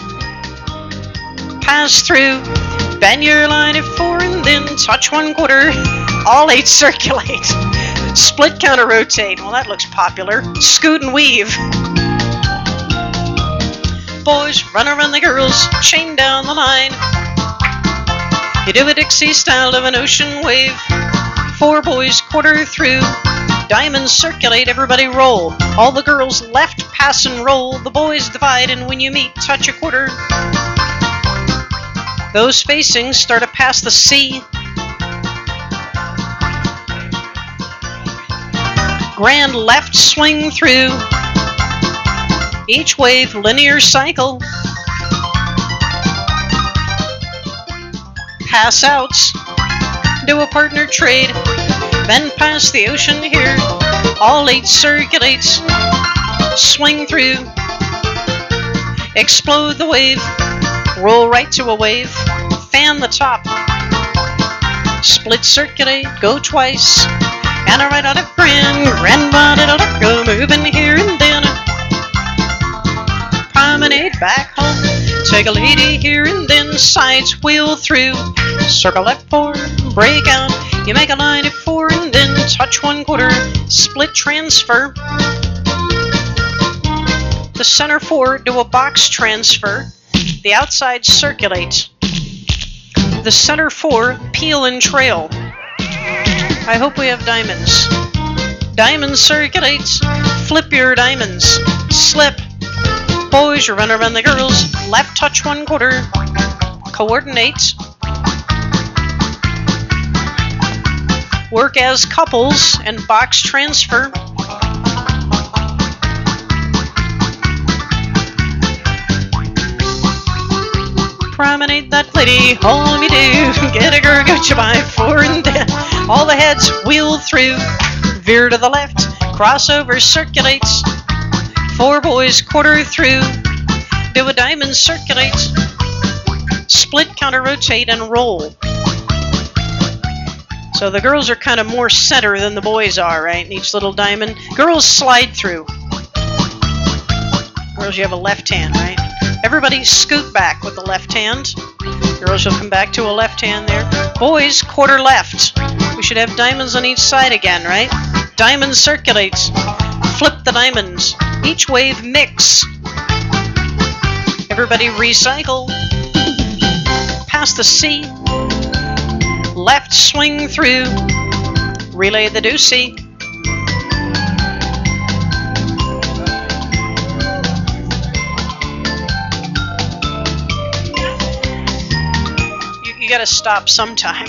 Pass through, bend your line at 4 and then touch 1/4, all 8 circulate. Split counter rotate. Well, that looks popular. Scoot and weave. Boys run around the girls, chain down the line. You do a Dixie style of an ocean wave. 4 boys quarter through. Diamonds circulate, everybody roll. All the girls left pass and roll. The boys divide and when you meet, touch a quarter. Those facing start to pass the sea. Grand left swing through. Each wave linear cycle. Pass outs. Do a partner trade. Then pass the ocean here. All 8 circulates. Swing through. Explode the wave. Roll right to a wave. Fan the top. Split circulate. Go twice. And a right out of grandma did a let go moving here and then. Promenade back home. Take a lady here and then. Sides wheel through. Circle left 4. Break out. You make a line at 4 and then touch 1/4. Split transfer. The center 4 do a box transfer. The outside circulate. The center 4 peel and trail. I hope we have diamonds. Diamonds circulates. Flip your diamonds. Slip. Boys, you run around the girls. Left touch 1/4. Coordinate. Work as couples and box transfer. Promenade that lady, home you do. Get a girl, go to by 4 and then. All the heads wheel through. Veer to the left. Crossover circulates. 4 boys quarter through. Do a diamond circulate. Split counter rotate and roll. So the girls are kind of more center than the boys are, right? In each little diamond. Girls slide through. Girls, you have a left hand, right? Everybody scoot back with the left hand. Girls, you'll come back to a left hand there. Boys, quarter left. We should have diamonds on each side again, right? Diamond circulates. Flip the diamonds. Each wave mix. Everybody recycle. Pass the C. Left swing through. Relay the deucey. gotta stop sometime.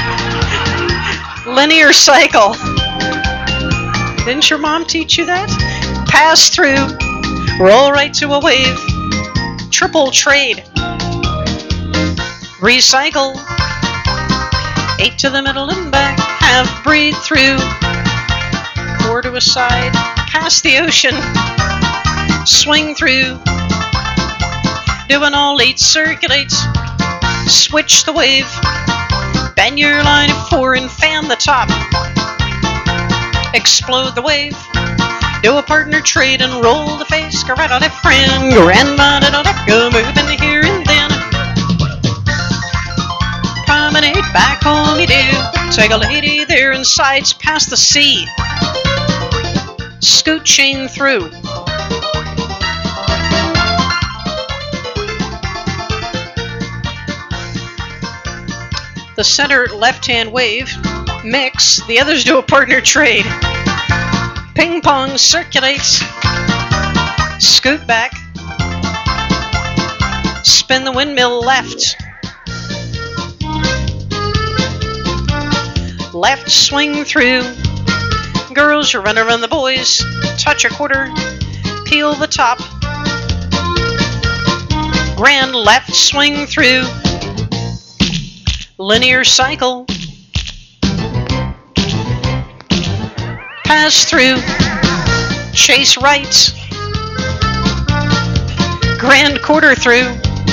Linear cycle. Didn't your mom teach you that? Pass through, roll right to a wave. Triple trade. Recycle. 8 to the middle and back. Half breathe through. 4 to a side. Past the ocean. Swing through. Doing all 8 circulates. Switch the wave. Bend your line of 4 and fan the top. Explode the wave. Do a partner trade and roll the face. Go right on left, friend. Grandma, go moving here and then. Promenade back home, you do. Take a lady there and sides past the sea. Scoot chain through. The center left-hand wave. Mix. The others do a partner trade. Ping pong circulates. Scoot back. Spin the windmill left. Left swing through. Girls, you run around the boys. Touch a quarter. Peel the top. Grand left swing through. Linear cycle. Pass through. Chase right. Grand quarter through.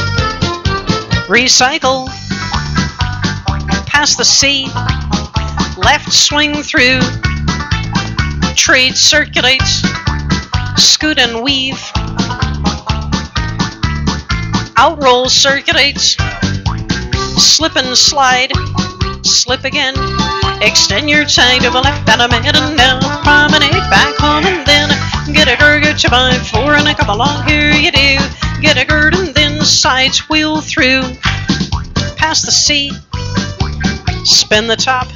Recycle. Past the sea. Left swing through. Trade circulates. Scoot and weave. Outroll circulates. Slip and slide. Slip again. Extend your tie to the left and a minute and down. Promenade back home and then get a girl, get you by 4 and come along here you do. Get a girl and then sides wheel through. Past the sea. Spin the top.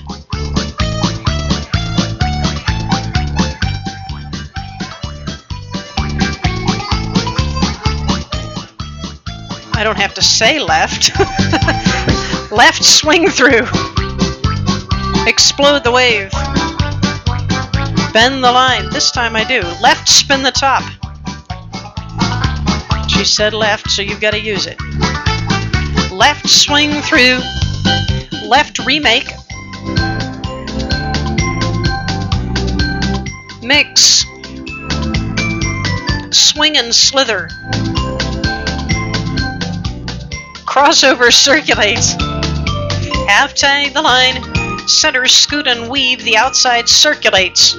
I don't have to say left. Left swing through. Explode the wave. Bend the line. This time I do. Left spin the top. She said left, so you've got to use it. Left swing through. Left remake. Mix. Swing and slither. Crossover circulates. Half tag the line. Center scoot and weave. The outside circulates.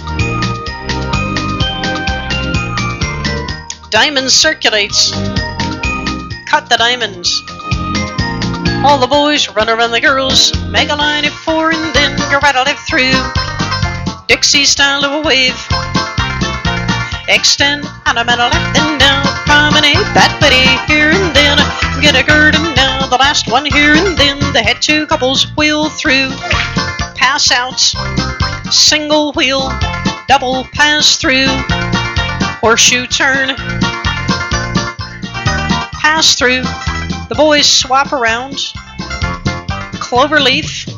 Diamond circulates. Cut the diamonds. All the boys run around the girls. Make a line of 4 and then go right on left through. Dixie style of a wave. Extend and I'm at a left and down. Promenade that buddy here and then. Get a gird and down. The last one here and then. The head 2 couples wheel through. Pass out. Single wheel. Double pass through. Horseshoe turn. Pass through. The boys swap around. Cloverleaf.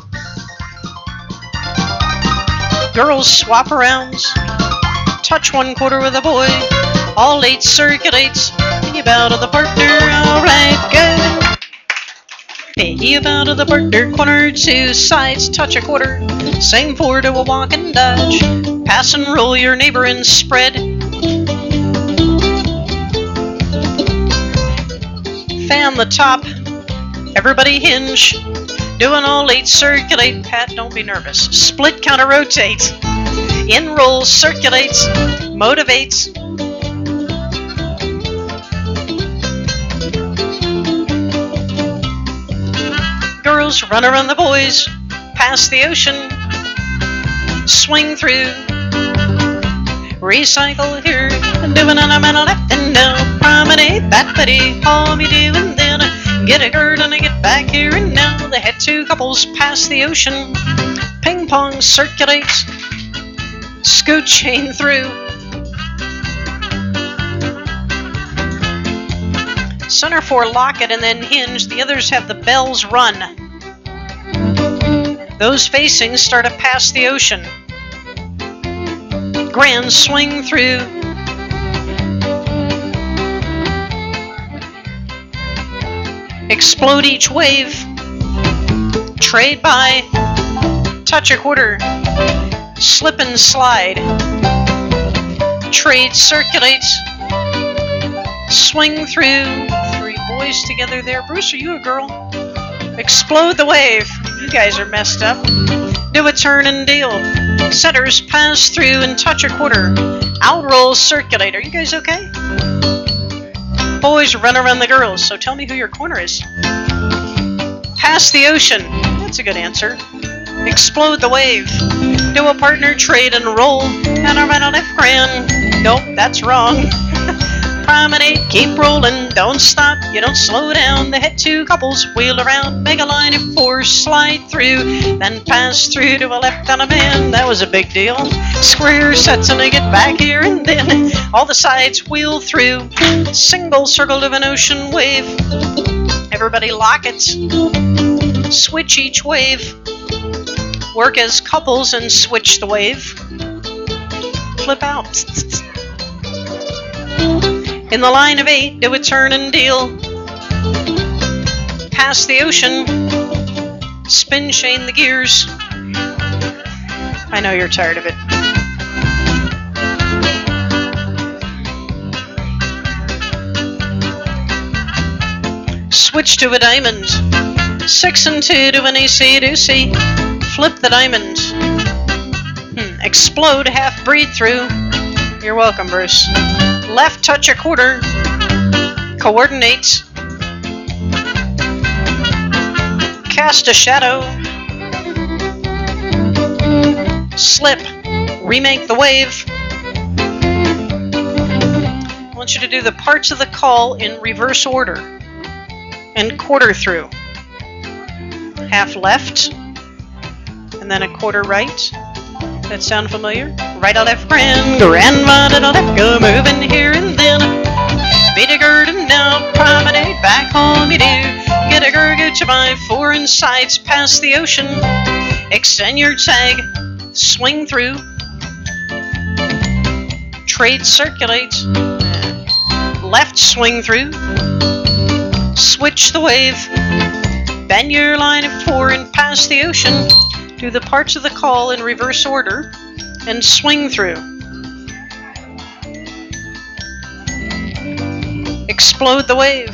Girls swap around. Touch 1/4 with a boy. All 8 circulates. You bow to the partner. Alright, good. You bow to the partner. Corner 2 sides. Touch a quarter. Same 4 to a walk and dodge. Pass and roll your neighbor and spread. Fan the top. Everybody hinge. Doing all 8 circulate. Pat, don't be nervous. Split counter rotate. In roll circulates. Motivates. Girls run around the boys. Past the ocean. Swing through. Recycle here. Doing an I'm a left and down. Promenade that buddy. All me do and then get a gird and I get back here and now. The head 2 couples pass the ocean. Ping pong circulates. Scoot chain through. Center 4 lock it and then hinge. The others have the bells run. Those facing start to pass the ocean. Grand swing through. Explode each wave. Trade by. Touch a quarter. Slip and slide. Trade circulates. Swing through. Three boys together there. Bruce, are you a girl? Explode the wave. You guys are messed up. Do a turn and deal. Centers pass through and touch a quarter. Out rolls circulate. Are you guys okay? Boys run around the girls, so tell me who your corner is. Pass the ocean. That's a good answer. Explode the wave. Do a partner trade and roll. And a right on left grand. Nope, that's wrong. Promenade, keep rolling, don't stop, you don't slow down. The head two couples wheel around, make a line of four, slide through, then pass through to a left on a man. That was a big deal. Square sets and they get back here and then all the sides wheel through. Single circle of an ocean wave. Everybody lock it. Switch each wave. Work as couples and switch the wave. Flip out. In the line of 8, do a turn and deal. Pass the ocean. Spin chain the gears. I know you're tired of it. Switch to a diamond. 6 and 2 to an AC-doocy. Flip the diamond. Explode, half breathe through. You're welcome, Bruce. Left touch a quarter. Coordinate. Cast a shadow. Slip. Remake the wave. I want you to do the parts of the call in reverse order. And quarter through. Half left. And then a quarter right. That sound familiar? Right or left grand, grandma to the left, go moving here and then. Beat a gird and now promenade back home you do. Get a gurgage by 4 and sides past the ocean. Extend your tag, swing through. Trade circulate. Left swing through. Switch the wave. Bend your line of 4 and pass the ocean. Do the parts of the call in reverse order and swing through. Explode the wave.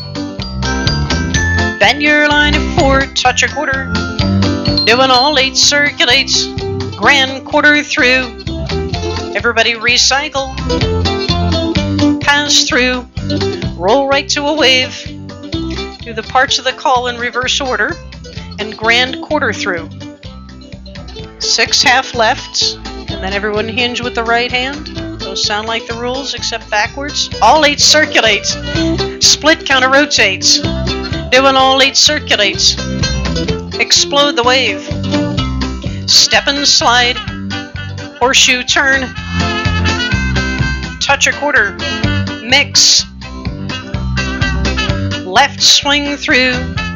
Bend your line of 4, touch a quarter. Do an all 8 circulates. Grand quarter through. Everybody recycle. Pass through. Roll right to a wave. Do the parts of the call in reverse order and grand quarter through. 6 half left, and then everyone hinge with the right hand. Those sound like the rules, except backwards. All 8 circulates. Split counter rotates. Do an all 8 circulates. Explode the wave. Step and slide. Horseshoe turn. Touch a quarter. Mix. Left swing through.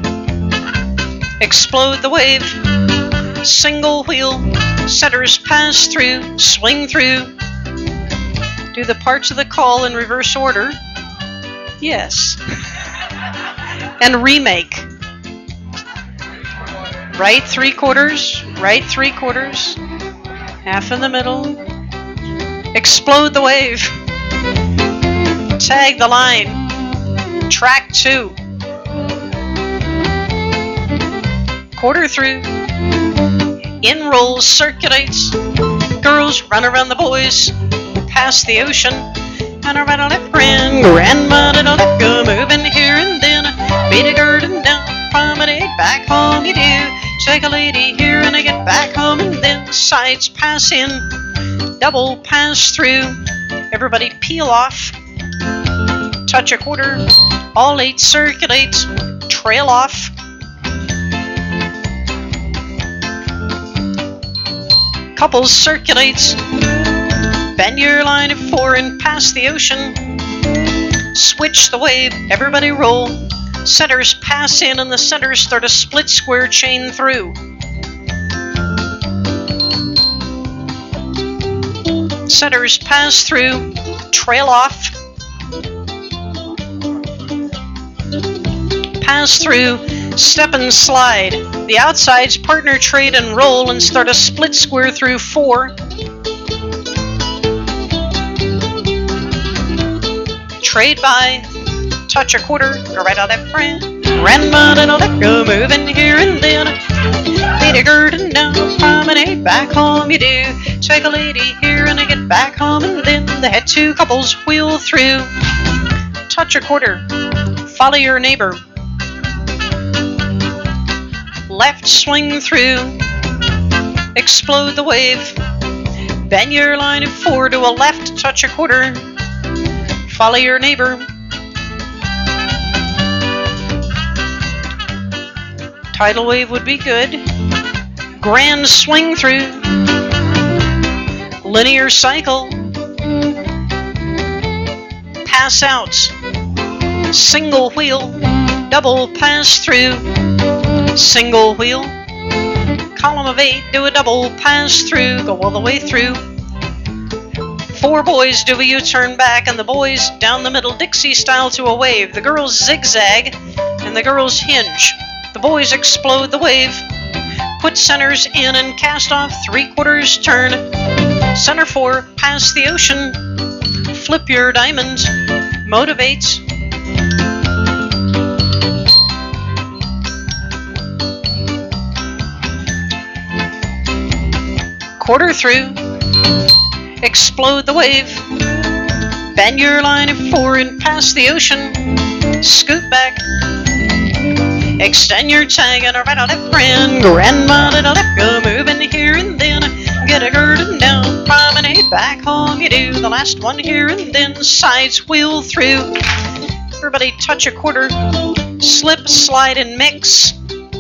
Explode the wave. Single wheel, centers pass through, swing through. Do the parts of the call in reverse order. Yes. And remake. Right 3/4, right 3/4. Half in the middle. Explode the wave. Tag the line. Track 2. Quarter through. In rolls, circulates. Girls run around the boys. Past the ocean. And a right on left grand. Grandma to the left, go moving here and then. Beat a gird and down. Promenade back home you do. Take a lady here and I get back home and then. Sides pass in. Double pass through. Everybody peel off. Touch a quarter. All 8 circulate. Trail off. Couples circulates. Bend your line of 4 and pass the ocean. Switch the wave. Everybody roll. Centers pass in and the centers start a split square chain through. Centers pass through, trail off. Pass through, step and slide. The outsides partner trade and roll and start a split square through 4. Trade by, touch a quarter, go right out left, grandma to the left, go moving here and then. Beat a gird and down, promenade, back home you do. Take a lady here and I get back home and then the head 2 couples wheel through. Touch a quarter, follow your neighbor. Left swing through, explode the wave. Bend your line of 4 to a left, touch a quarter. Follow your neighbor. Tidal wave would be good. Grand swing through. Linear cycle. Pass out. Single wheel. Double pass through. Single wheel. Column of 8, do a double pass through. Go all the way through. 4 boys do a U-turn back, and the boys down the middle Dixie style to a wave. The girls zigzag, and the girls hinge. The boys explode the wave. Put centers in and cast off 3/4 turn. Center 4, pass the ocean. Flip your diamond. Motivate. Quarter through. Explode the wave. Bend your line of 4 and pass the ocean. Scoot back. Extend your tag and a right on left, grandma to the left, go moving here and then. Get a gird and down, promenade, back home you do. The last one here and then, sides wheel through. Everybody touch a quarter. Slip, slide, and mix.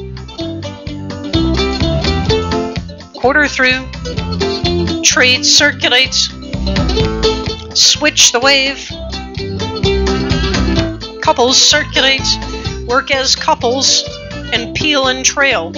Quarter through. Trade, circulate, switch the wave, couples circulate, work as couples, and peel and trail.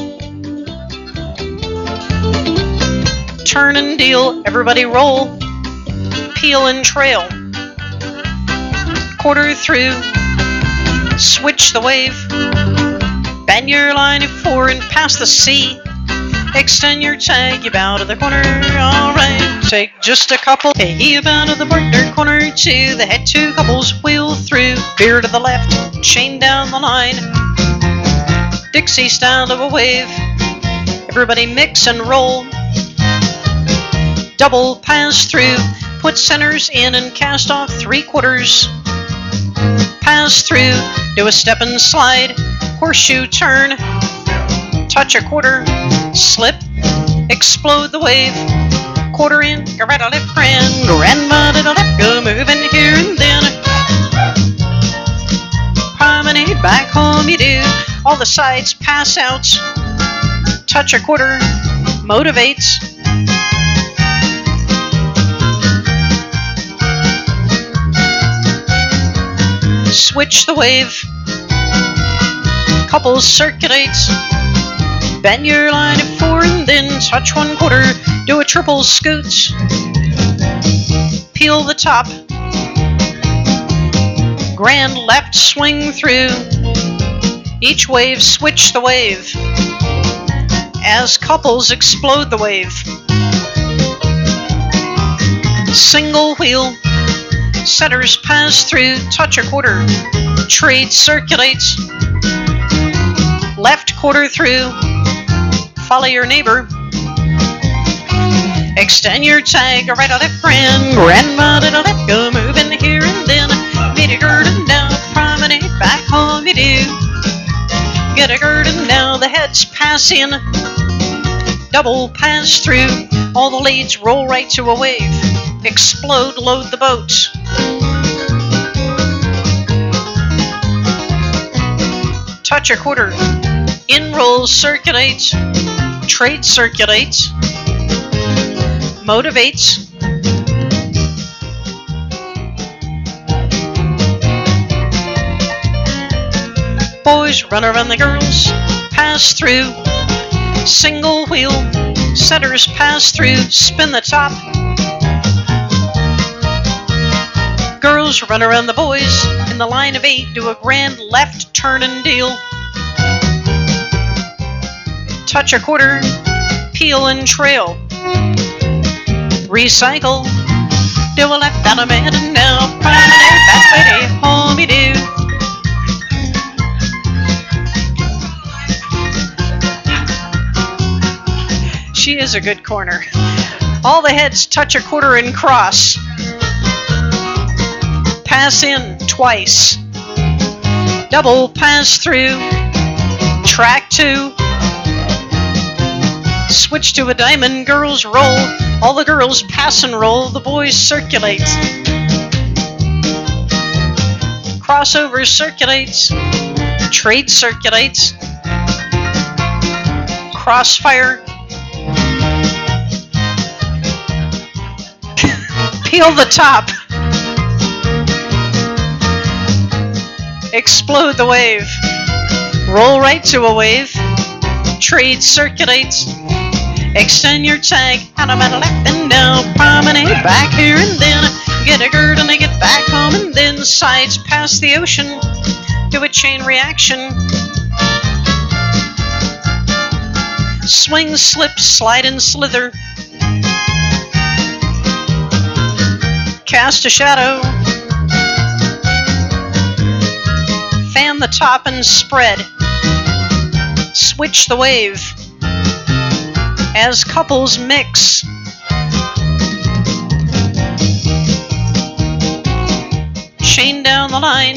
Turn and deal, everybody roll, peel and trail. Quarter through, switch the wave, bend your line of 4 and pass the C. Extend your tag, you bow to the corner, alright. Take just a couple, hey, you bow to the partner corner 2. The head 2 couples wheel through, veer to the left, chain down the line. Dixie style of a wave, everybody mix and roll. Double pass through, put centers in and cast off 3/4. Pass through, do a step and slide, horseshoe turn. Touch a quarter, slip, explode the wave. Quarter in, go right on left, grandma to the left, go moving here and then. Promenade, back home you do. All the sides pass out. Touch a quarter, motivate. Switch the wave. Couples circulate. Bend your line of 4 and then touch 1/4. Do a triple scoot. Peel the top. Grand left swing through. Each wave switch the wave. As couples explode the wave. Single wheel. Centers pass through. Touch a quarter. Trade circulates. Left quarter through. Follow your neighbor. Extend your tag, right on left, grandma to the left, go moving here and then. Meet a gird and down, promenade, back home you do. Get a gird and down, the heads pass in. Double pass through, all the leads roll right to a wave. Explode, load the boat. Touch a quarter. In roll, circulate. Trade, circulate. Motivate. Boys run around the girls. Pass through. Single wheel. Centers pass through. Spin the top. Girls run around the boys in the line of 8. Do a grand left turn and deal. Touch a quarter, peel and trail. Recycle. Do a left out of man and now promenade back way home you do. She is a good corner. All the heads touch a quarter and cross. Pass in twice. Double pass through. Track 2. Switch to a diamond. Girls roll. All the girls pass and roll. The boys circulate. Crossover circulates. Trade circulates. Crossfire. Peel the top. Explode the wave. Roll right to a wave. Trade circulates. Extend your tag. Out of my left and down. Promenade back here and then. Get a gird and they get back home and then sides past the ocean. Do a chain reaction. Swing, slip, slide and slither. Cast a shadow. Fan the top and spread. Switch the wave. As couples mix. Chain down the line.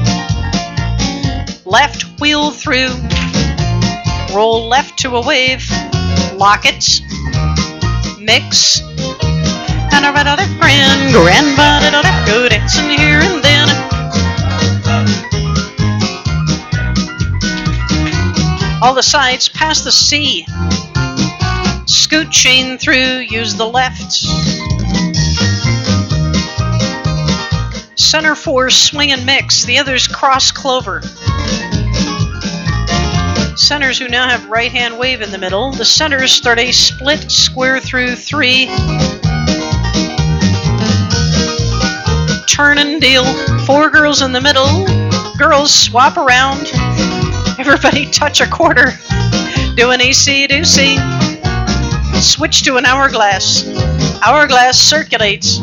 Left wheel through. Roll left to a wave. Lock it. Mix. And a red other grandma go dancing here and then. All the sides past the sea. Scoot chain through, use the left. Center 4, swing and mix. The others cross clover. Centers who now have right hand wave in the middle. The centers start a split square through 3. Turn and deal. 4 girls in the middle. Girls swap around. Everybody touch a quarter. Do an AC-doocy. Switch to an hourglass. Hourglass circulates.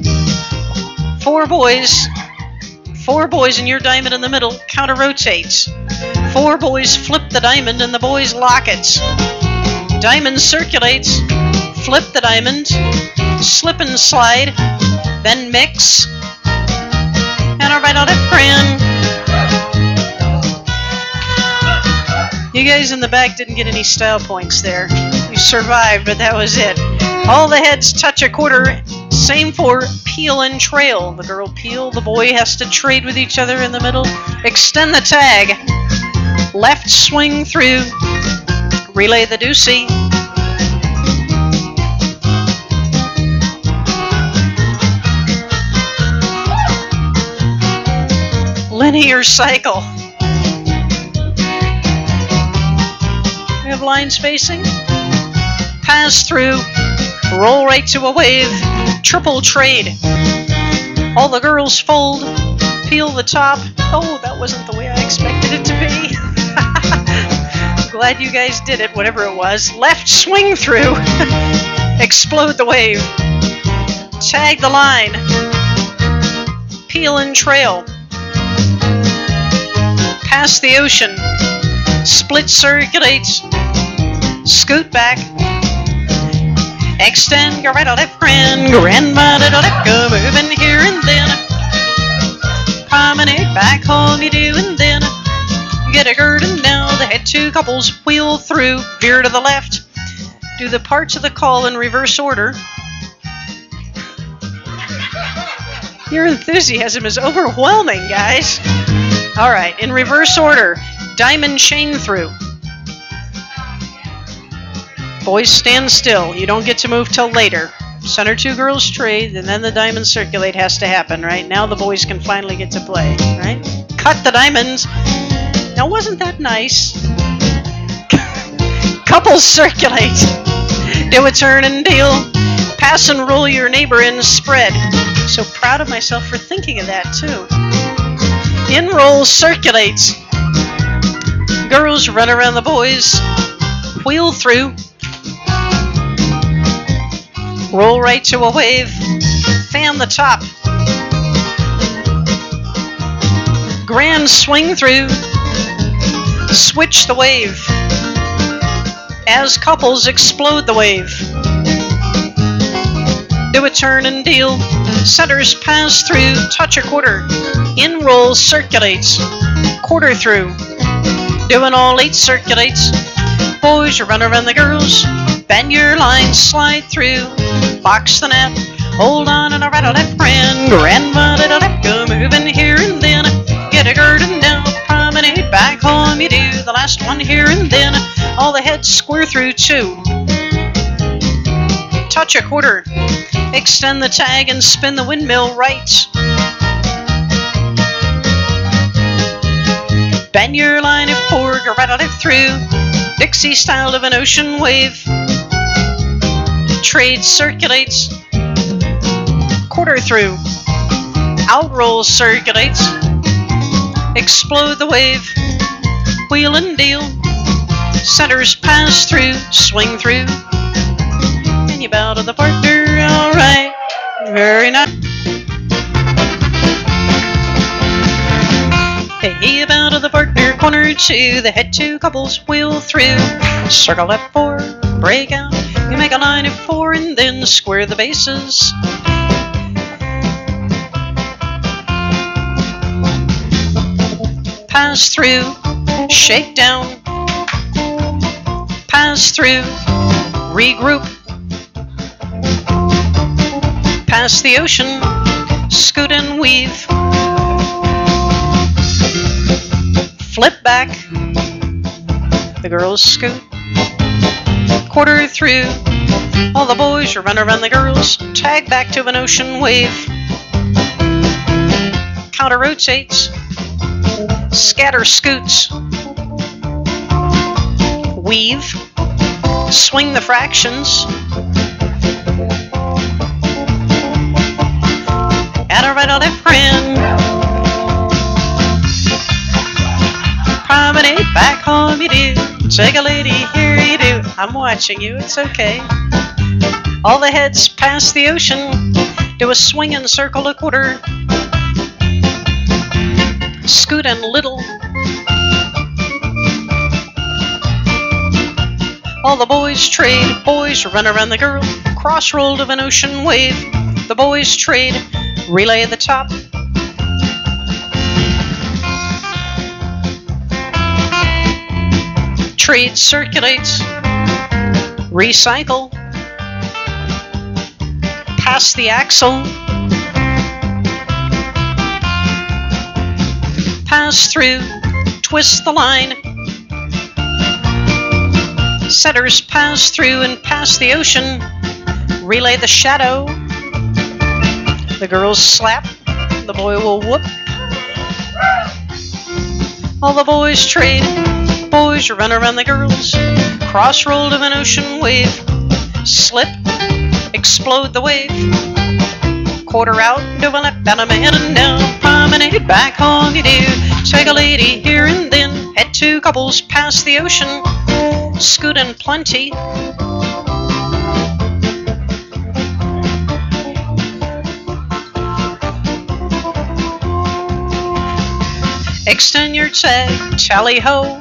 4 boys. 4 boys and your diamond in the middle. Counter rotates. 4 boys flip the diamond and the boys lock it. Diamond circulates. Flip the diamond. Slip and slide. Then mix. And a right on it, friend. You guys in the back didn't get any style points there. You survived, but that was it. All the heads touch a quarter. Same for peel and trail. The girl peel, the boy has to trade with each other in the middle. Extend the tag. Left swing through. Relay the doocy. Linear cycle. We have line spacing. Pass through. Roll right to a wave. Triple trade. All the girls fold. Peel the top. Oh, that wasn't the way I expected it to be. Glad you guys did it, whatever it was. Left swing through. Explode the wave. Tag the line. Peel and trail. Pass the ocean. Split circulates. Scoot back. Extend, go right on left, grandma, go moving here and then. Promenade back home you do and then. Get a gird and now the head 2 couples wheel through, veer to the left. Do the parts of the call in reverse order. Your enthusiasm is overwhelming, guys. All right, in reverse order. Diamond chain through. Boys stand still. You don't get to move till later. Center 2 girls trade, and then the diamond circulate has to happen, right? Now the boys can finally get to play, right? Cut the diamonds. Now, wasn't that nice? Couples circulate. Do a turn and deal. Pass and roll your neighbor in spread. So proud of myself for thinking of that, too. In rolls, circulates. Girls run around the boys. Wheel through. Roll right to a wave. Fan the top. Grand swing through. Switch the wave. As couples explode the wave. Do a turn and deal. Centers pass through. Touch a quarter. In rolls, circulates. Quarter through. Doing all 8 circulates. Boys run around the girls. Bend your line, slide through. Box the net. Hold on and a right or left grand. Grandma to left, go moving here and then. Get a curtain down, promenade back home you do. The last one here and then. All the heads square through 2. Touch a quarter. Extend the tag and spin the windmill right. Bend your line of 4, go right on it through. Dixie style of an ocean wave. Trade circulates. Quarter through. Out rolls, circulates. Explode the wave. Wheel and deal. Centers pass through. Swing through. And you bow to the partner. All right. Very nice. Hey, about to the partner, corner 2, the head 2 couples wheel through. Circle left 4, break out. You make a line of 4 and then square the bases. Pass through, shake down. Pass through, regroup. Pass the ocean, scoot and weave. Flip back, the girls scoot. Quarter through, all the boys run around the girls. Tag back to an ocean wave. Counter rotates. Scatter scoots. Weave. Swing the fractions. Add a right or left friend. Promenade back home you do. Take a lady, here you do. I'm watching you, it's okay. All the heads pass the ocean. Do a swing and circle a quarter. Scoot and little. All the boys trade. Boys run around the girl. Cross roll of an ocean wave. The boys trade. Relay at the top. Trade circulates. Recycle. Pass the axle. Pass through. Twist the line. Setters pass through and pass the ocean. Relay the shadow. The girls slap. The boy will whoop. All the boys trade. Boys run around the girls. Cross roll of an ocean wave. Slip. Explode the wave. Quarter out. Do a left down a man and down. Promenade back home you do. Take a lady here and then. Head 2 couples pass the ocean. Scoot and plenty. Extend your tag. Tally ho.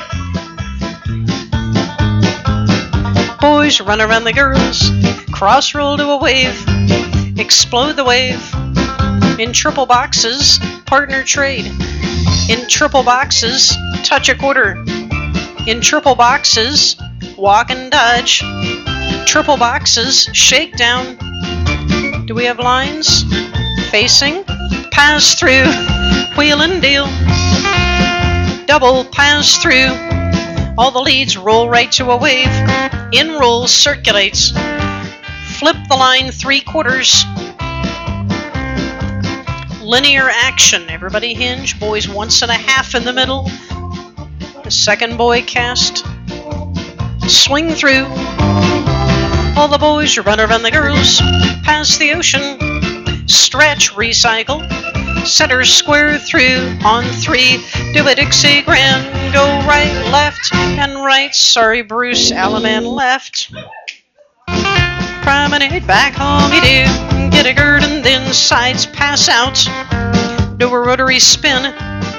Boys run around the girls. Cross roll to a wave. Explode the wave. In triple boxes, partner trade. In triple boxes, touch a quarter. In triple boxes, walk and dodge. Triple boxes, shake down. Do we have lines? Facing, pass through, wheel and deal. Double, pass through. All the leads roll right to a wave. In roll, circulates. Flip the line 3/4. Linear action. Everybody hinge. Boys 1.5 in the middle. The second boy cast. Swing through. All the boys run around the girls. Pass the ocean. stretch, recycle. Center square through on 3. Do a Dixie Grand. Go right, left, and right. Sorry, Bruce. Alaman left. Promenade back home you do. Get a gird and then sides pass out. Do a rotary spin.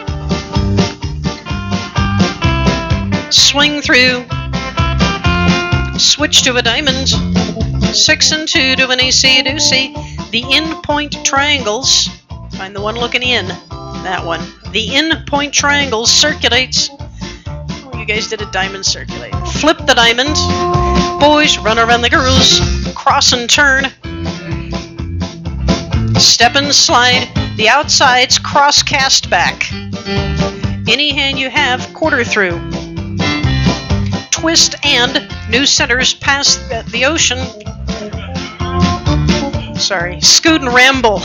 Swing through. Switch to a diamond. 6 and 2 to an AC-doocy. The end point triangles. Find the one looking in. That one. The end point triangles circulates. Oh, you guys did a diamond circulate. Flip the diamond. Boys run around the girls. Cross and turn. Step and slide. The outsides cross cast back. Any hand you have, quarter through. Twist and new centers past the ocean. Sorry. Scoot and ramble.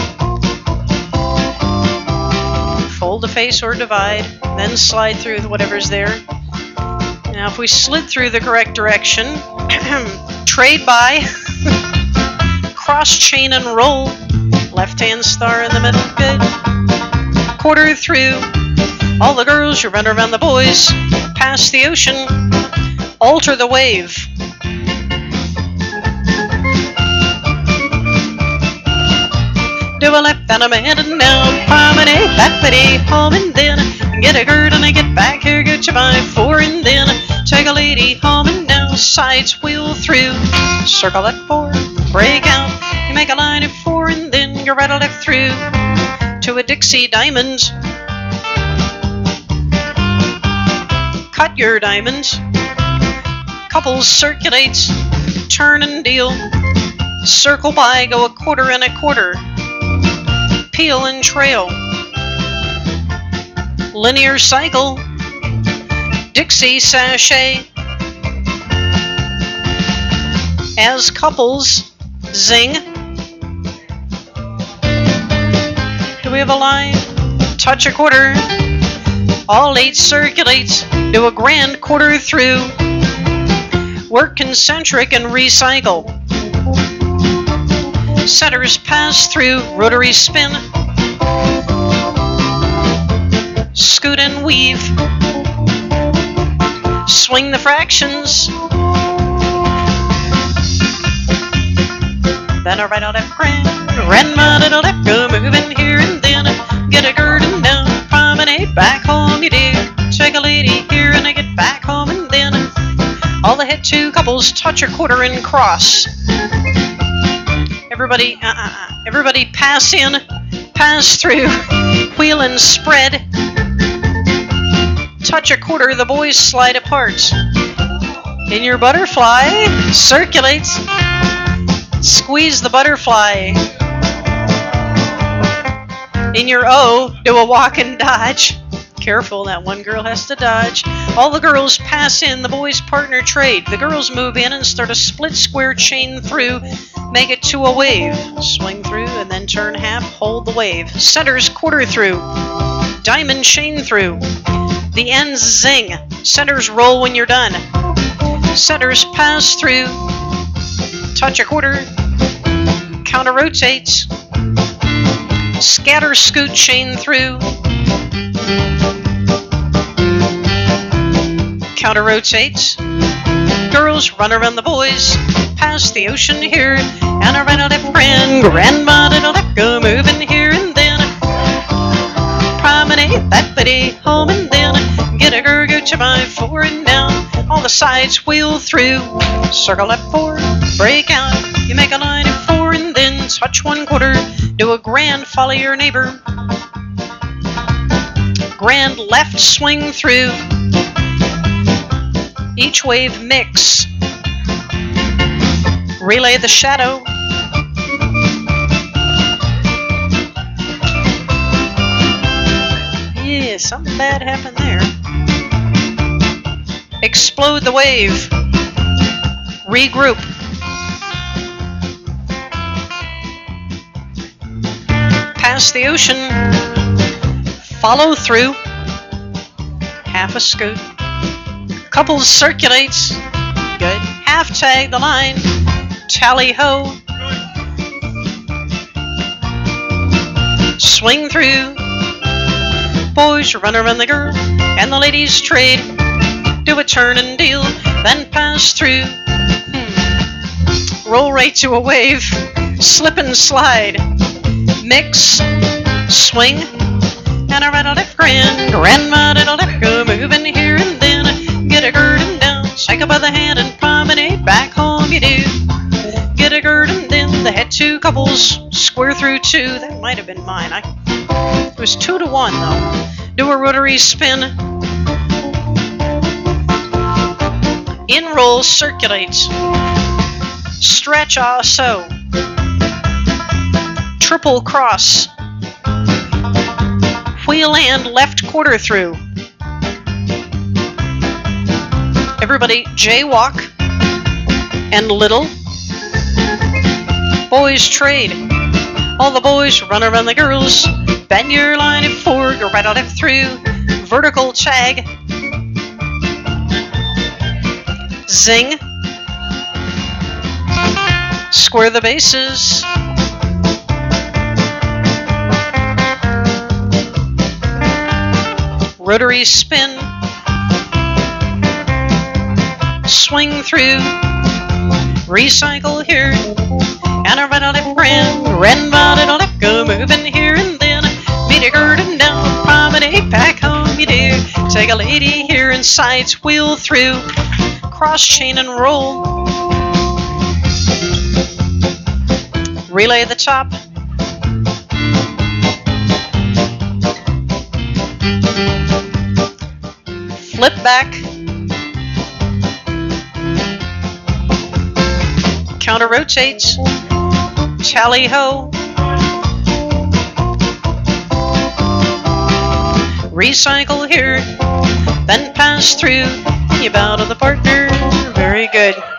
Fold a face or divide, then slide through whatever's there. Now if we slid through the correct direction, trade by, cross chain and roll, left hand star in the middle, good. Quarter through, all the girls, you run around the boys, past the ocean, alter the wave. Do a left and a man and now promenade back the day home and then get a gird and I get back here, get you by 4 and then take a lady home and now sides wheel through, circle at 4, break out, you make a line at 4 and then you right or left through to a Dixie diamond. Cut your diamond, couples circulates, turn and deal, circle by, go a quarter and a quarter. Peel and trail. Linear cycle. Dixie sachet. As couples, zing. Do we have a line? Touch a quarter. All 8 circulates. Do a grand quarter through. Work concentric and recycle. Centers pass through, rotary spin. Scoot and weave. Swing the fractions. Then a right on left grand. Grandma to the left, go moving here and then. Get a gird and down, promenade back home you do. Take a lady here and I get back home and then. All the head 2 couples touch a quarter and cross. Everybody pass in, pass through, wheel and spread. Touch a quarter, the boys slide apart. In your butterfly, circulates. Squeeze the butterfly. In your O, do a walk and dodge. Careful, that one girl has to dodge. All the girls pass in, the boys partner trade. The girls move in and start a split square chain through. Make it to a wave. Swing through and then turn half, hold the wave. Centers quarter through. Diamond chain through. The ends zing. Centers roll when you're done. Centers pass through. Touch a quarter. Counter rotates. Scatter scoot chain through. Counter rotates. Girls run around the boys. Past the ocean here, and a right on left grand, grandma to the left, go moving here and then. Promenade that lady home and then get a girl, go to by 4 and down. All the sides wheel through, circle at 4, break out. You make a line at 4 and then touch 1 quarter. Do a grand, follow your neighbor. Grand left swing through. Each wave mix. Relay the shadow. Yeah, something bad happened there. Explode the wave. Regroup. Pass the ocean. Follow through. Half a scoot. Couples circulates. Good. Half tag the line. Tally ho. swing through. Boys run around the girl, and the ladies trade. Do a turn and deal, then pass through. Roll right to a wave, slip and slide. Mix, swing, and a right-a-left grand. Grandma did-a-left, go moving here and then. Get a girl and down, shake her by the hand and promenade back home you do. Get a girl and then the head two couples, square through two. That might have been mine. It was 2-1 though. Do a rotary spin. In roll, circulate. Stretch also. Triple cross. Wheel and left quarter through. Everybody jaywalk and little. Boys trade. All the boys run around the girls. Bend your line at 4, go right or left through. Vertical tag. Zing. Square the bases. Rotary spin. Swing through. Recycle here. And a right on left grand. Ren-body on left, go moving here and then. Meet a garden down, promenade back home you do. Take a lady here and sides wheel through. Cross chain and roll. Relay the top. Flip back. Counter rotates. Tally ho. Recycle here. Then pass through. You bow to the partner. Very good.